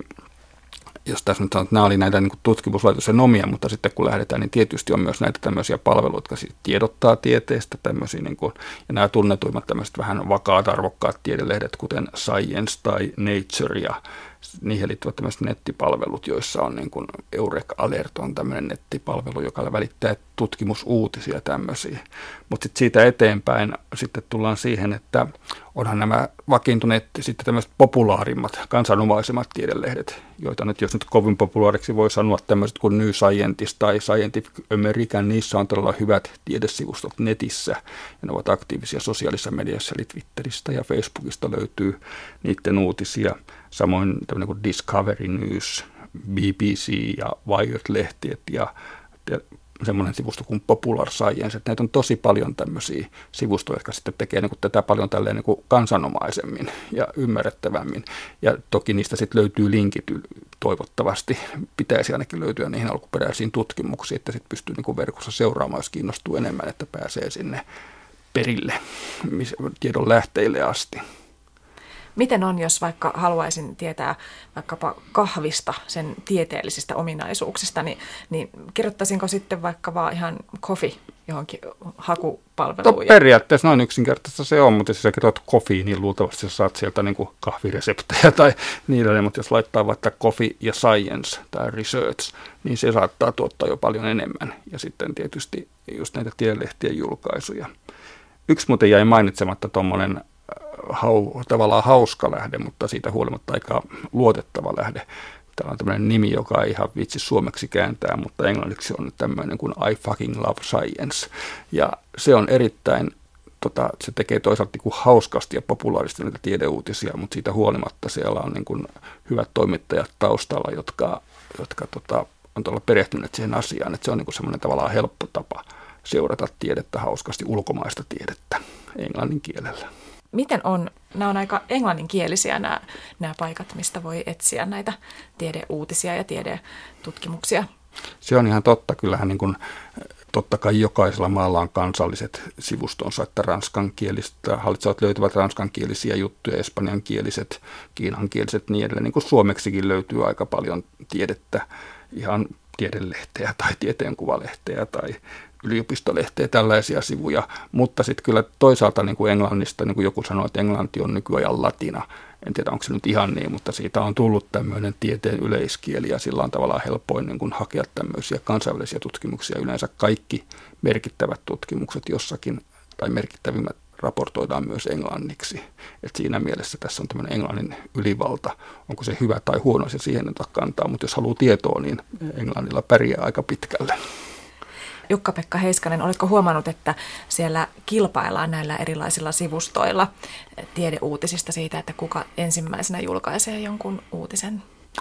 jos tässä nyt sanon, että nämä oli näitä niin kuin tutkimuslaitosten omia, mutta sitten kun lähdetään, niin tietysti on myös näitä tämmöisiä palveluita, jotka siis tiedottaa tieteestä, tämmöisiä, niin kuin, ja nämä tunnetuimmat tämmöiset vähän vakaat, arvokkaat tiedelehdet, kuten Science tai Nature, ja niihin liittyvät tämmöiset nettipalvelut, joissa on niin kuin Eureka Alert on tämmöinen nettipalvelu, joka välittää tutkimusuutisia tämmöisiä. Mutta sitten siitä eteenpäin sitten tullaan siihen, että onhan nämä vakiintuneet sitten tämmöiset populaarimmat, kansanomaisemmat tiedelehdet, joita nyt, jos nyt kovin populaariksi voi sanoa tämmöiset kuin New Scientist tai Scientific American, niissä on todella hyvät tiedesivustot netissä, ja ne ovat aktiivisia sosiaalisessa mediassa, eli Twitteristä ja Facebookista löytyy niiden uutisia. Samoin tämmöinen kuin Discovery News, B B C ja Wired-lehtiet ja semmoinen sivusto kuin Popular Science. Että näitä on tosi paljon tämmöisiä sivustoja, jotka sitten tekee niin kuin tätä paljon tälleen niin kuin kansanomaisemmin ja ymmärrettävämmin. Ja toki niistä sitten löytyy linkit toivottavasti. Pitäisi ainakin löytyä niihin alkuperäisiin tutkimuksiin, että sitten pystyy niin kuin verkossa seuraamaan, jos kiinnostuu enemmän, että pääsee sinne perille tiedon lähteille asti. Miten on, jos vaikka haluaisin tietää vaikkapa kahvista, sen tieteellisistä ominaisuuksista, niin, niin kirjoittaisinko sitten vaikka vaan ihan coffee johonkin hakupalveluun? No, periaatteessa noin yksinkertaista se on, mutta jos sä kerrot coffee, niin luultavasti sä saat sieltä niin kuin kahvireseptejä tai niin edelleen, mutta jos laittaa vaikka coffee ja science tai research, niin se saattaa tuottaa jo paljon enemmän. Ja sitten tietysti just näitä tiedelehtien julkaisuja. Yksi muuten jäi mainitsematta tuommoinen Hau, tavallaan hauska lähde, mutta siitä huolimatta aika luotettava lähde. Täällä on tämmöinen nimi, joka ei ihan vitsi suomeksi kääntää, mutta englanniksi on tämmöinen kuin I fucking love science. Ja se on erittäin, tota, se tekee toisaalta kuin hauskasti ja populaaristi näitä tiedeuutisia, mutta siitä huolimatta siellä on niin kuin hyvät toimittajat taustalla, jotka, jotka tota, on tuolla perehtyneet siihen asiaan. Että se on niin kuin semmoinen tavallaan helppo tapa seurata tiedettä hauskasti, ulkomaista tiedettä englannin kielellä. Miten on, nämä on aika englanninkielisiä nämä, nämä paikat, mistä voi etsiä näitä tiedeuutisia ja tiedetutkimuksia? Se on ihan totta. Kyllähän niin kuin, totta kai jokaisella maalla on kansalliset sivustonsa, että ranskankielistä hallitsevat löytyvät ranskankielisiä juttuja, espanjankieliset, kiinankieliset, niin edelleen. Niin kuin suomeksikin löytyy aika paljon tiedettä, ihan tiedelehteä tai tieteenkuvalehteä tai yliopistolehteä, tällaisia sivuja, mutta sitten kyllä toisaalta niin kuin englannista, niin kuin joku sanoi, että englanti on nykyajan latina. En tiedä, onko se nyt ihan niin, mutta siitä on tullut tämmöinen tieteen yleiskieli ja sillä on tavallaan helpoin niin kuin hakea tämmöisiä kansainvälisiä tutkimuksia. Yleensä kaikki merkittävät tutkimukset jossakin tai merkittävimmät raportoidaan myös englanniksi. Et siinä mielessä tässä on tämmöinen englannin ylivalta. Onko se hyvä tai huono, se siihen ei ota kantaa, mutta jos haluaa tietoa, niin englannilla pärjää aika pitkälle. Jukka-Pekka Heiskanen, oletko huomannut, että siellä kilpaillaan näillä erilaisilla sivustoilla tiedeuutisista siitä, että kuka ensimmäisenä julkaisee jonkun uutisen?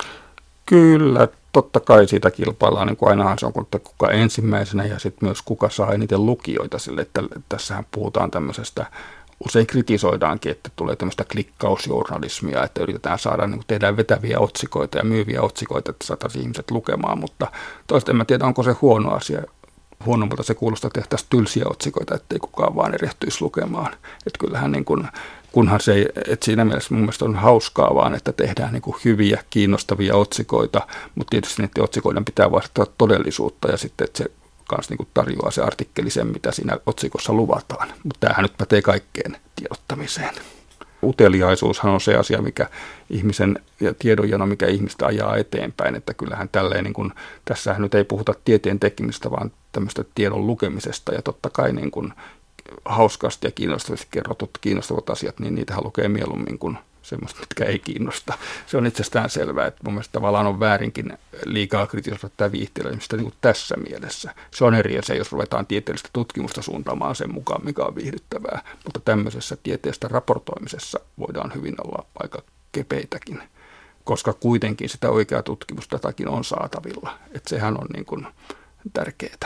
Kyllä, totta kai siitä kilpaillaan, niin kuin ainahan se on, että kuka ensimmäisenä ja sitten myös kuka saa eniten lukijoita sille, että tässähän puhutaan tämmöisestä, usein kritisoidaankin, että tulee tämmöistä klikkausjournalismia, että yritetään saada, niin kuin tehdään vetäviä otsikoita ja myyviä otsikoita, että saataisiin ihmiset lukemaan, mutta toista en mä tiedä, onko se huono asia. Huonommalta se kuulostaa, että tehtäisiin tylsiä otsikoita, ettei kukaan vaan erehtyisi lukemaan. Että kyllähän niin kuin, kunhan se ei, että siinä mielessä mun mielestä on hauskaa vaan, että tehdään niin kuin hyviä, kiinnostavia otsikoita, mutta tietysti niiden otsikoiden pitää vastata todellisuutta ja sitten, että se kanssa niin kuin tarjoaa se artikkeli sen, mitä siinä otsikossa luvataan. Mutta tämähän nyt pätee kaikkeen tiedottamiseen. Uteliaisuushan on se asia, mikä ihmisen ja tiedonjano, mikä ihmistä ajaa eteenpäin, että kyllähän tälleen, niin kuin, tässähän nyt ei puhuta tieteen tekemistä, vaan tämmöistä tiedon lukemisesta ja totta kai niin kuin hauskasti ja kiinnostavasti kerrotut kiinnostavat asiat, niin niitähän lukee mieluummin kuin semmoista, mitkä ei kiinnosta. Se on itsestään selvää, että mun mielestä tavallaan on väärinkin liikaa kritisoida tätä viihtelemistä niin kuin tässä mielessä. Se on eri asia, jos ruvetaan tieteellistä tutkimusta suuntaamaan sen mukaan, mikä on viihdyttävää, mutta tämmöisessä tieteestä raportoimisessa voidaan hyvin olla aika kepeitäkin, koska kuitenkin sitä oikeaa tutkimustatakin on saatavilla. Että sehän on niin kuin tärkeää.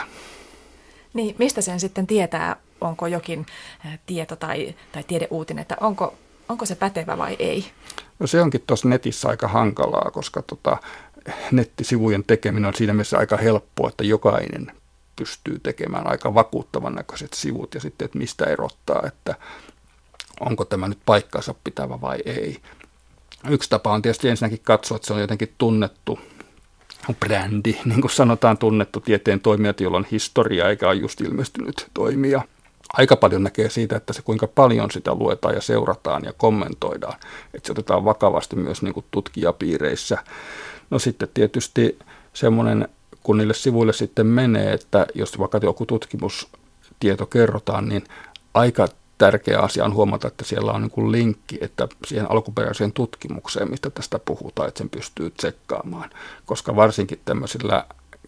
Niin, mistä sen sitten tietää, onko jokin tieto tai, tai tiedeuutinen, että onko Onko se pätevä vai ei? No se onkin tuossa netissä aika hankalaa, koska tota, nettisivujen tekeminen on siinä mielessä aika helppoa, että jokainen pystyy tekemään aika vakuuttavan näköiset sivut ja sitten, että mistä erottaa, että onko tämä nyt paikkansa pitävä vai ei. Yksi tapa on tietysti ensinnäkin katsoa, että se on jotenkin tunnettu brändi, niin kuin sanotaan, tunnettu tieteen toimijat, jolla on historia eikä ole just ilmestynyt toimija. Aika paljon näkee siitä, että se kuinka paljon sitä luetaan ja seurataan ja kommentoidaan, että se otetaan vakavasti myös niin kuin tutkijapiireissä. No sitten tietysti semmoinen, kun niille sivuille sitten menee, että jos vaikka joku tutkimustieto kerrotaan, niin aika tärkeä asia on huomata, että siellä on niin kuin linkki, että siihen alkuperäiseen tutkimukseen, mistä tästä puhutaan, että sen pystyy tsekkaamaan, koska varsinkin tämmöisillä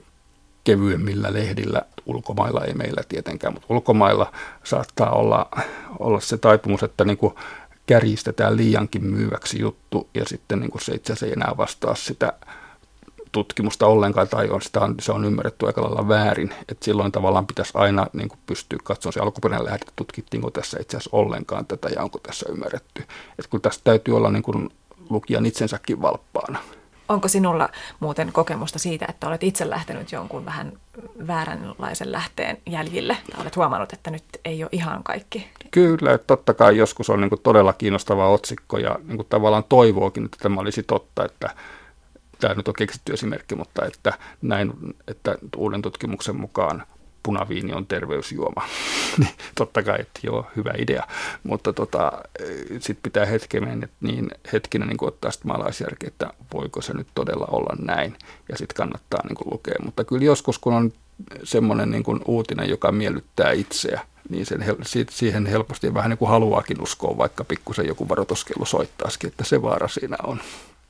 kevyemmillä lehdillä, ulkomailla ei meillä tietenkään, mutta ulkomailla saattaa olla, olla se taipumus, että niin kuin kärjistetään liiankin myyväksi juttu ja sitten niin kuin se itse asiassa ei enää vastaa sitä tutkimusta ollenkaan tai on, sitä on, se on ymmärretty aika lailla väärin. Et silloin tavallaan pitäisi aina niin kuin pystyä katsomaan se alkuperäinen lähde, että tutkittiinko tässä itse asiassa ollenkaan tätä ja onko tässä ymmärretty. Et kyllä tässä täytyy olla niin kuin lukijan itsensäkin valppaana. Onko sinulla muuten kokemusta siitä, että olet itse lähtenyt jonkun vähän vääränlaisen lähteen jäljille? Tai olet huomannut, että nyt ei ole ihan kaikki? Kyllä, että totta kai joskus on niin kuin todella kiinnostava otsikko ja niin kuin tavallaan toivookin, että tämä olisi totta, että tämä nyt on keksitty esimerkki, mutta että näin, että uuden tutkimuksen mukaan punaviini on terveysjuoma. Totta kai, että joo, hyvä idea, mutta tota, sitten pitää hetken mennä, niin hetkinen niin ottaa sitten maalaisjärkeä, että voiko se nyt todella olla näin, ja sitten kannattaa niin kuin lukea. Mutta kyllä joskus, kun on semmoinen niin kuin uutinen, joka miellyttää itseä, niin sen, siihen helposti vähän niin kuin haluaakin uskoa, vaikka pikkusen joku varoituskello soittaisikin, että se vaara siinä on.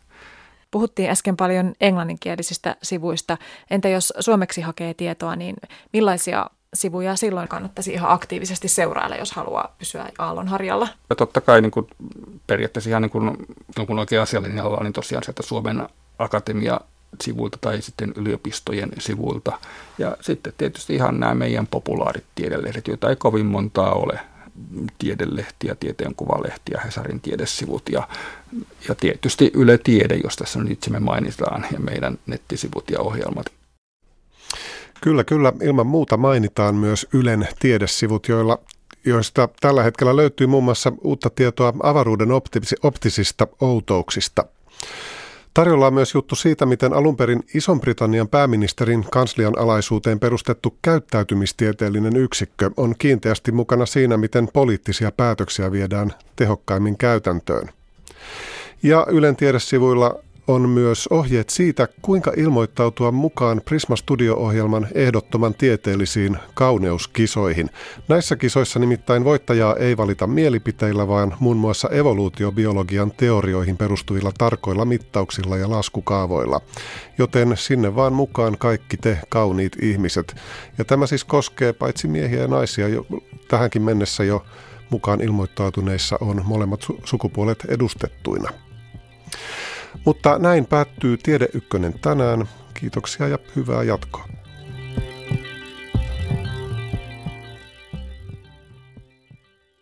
Puhuttiin äsken paljon englanninkielisistä sivuista. Entä jos suomeksi hakee tietoa, niin millaisia sivuja silloin kannattaisi ihan aktiivisesti seurailla, jos haluaa pysyä aallonharjalla? Ja totta kai niin kuin, periaatteessa ihan niin kuin, kun oikein asiallinen ala, niin tosiaan sieltä Suomen Akatemia sivuilta tai sitten yliopistojen sivuilta. Ja sitten tietysti ihan nämä meidän populaarit tiedelehdet, joita ei kovin montaa ole. Tiedelehtiä, tieteenkuvalehtiä, Hesarin tiedesivut ja, ja tietysti Yle Tiede, jos tässä nyt itse me mainitaan, ja meidän nettisivut ja ohjelmat. Kyllä, kyllä. Ilman muuta mainitaan myös Ylen tiedesivut, joilla, joista tällä hetkellä löytyy muun muassa uutta tietoa avaruuden optis- optisista outouksista. Tarjolla on myös juttu siitä, miten alunperin Ison-Britannian pääministerin kanslian alaisuuteen perustettu käyttäytymistieteellinen yksikkö on kiinteästi mukana siinä, miten poliittisia päätöksiä viedään tehokkaimmin käytäntöön. Ja Ylen tiedesivuilla on myös ohjeet siitä, kuinka ilmoittautua mukaan Prisma Studio-ohjelman ehdottoman tieteellisiin kauneuskisoihin. Näissä kisoissa nimittäin voittajaa ei valita mielipiteillä, vaan muun muassa evoluutiobiologian teorioihin perustuvilla tarkoilla mittauksilla ja laskukaavoilla. Joten sinne vaan mukaan kaikki te kauniit ihmiset. Ja tämä siis koskee paitsi miehiä ja naisia, jo tähänkin mennessä jo mukaan ilmoittautuneissa on molemmat su- sukupuolet edustettuina. Mutta näin päättyy Tiede Ykkönen tänään. Kiitoksia ja hyvää jatkoa.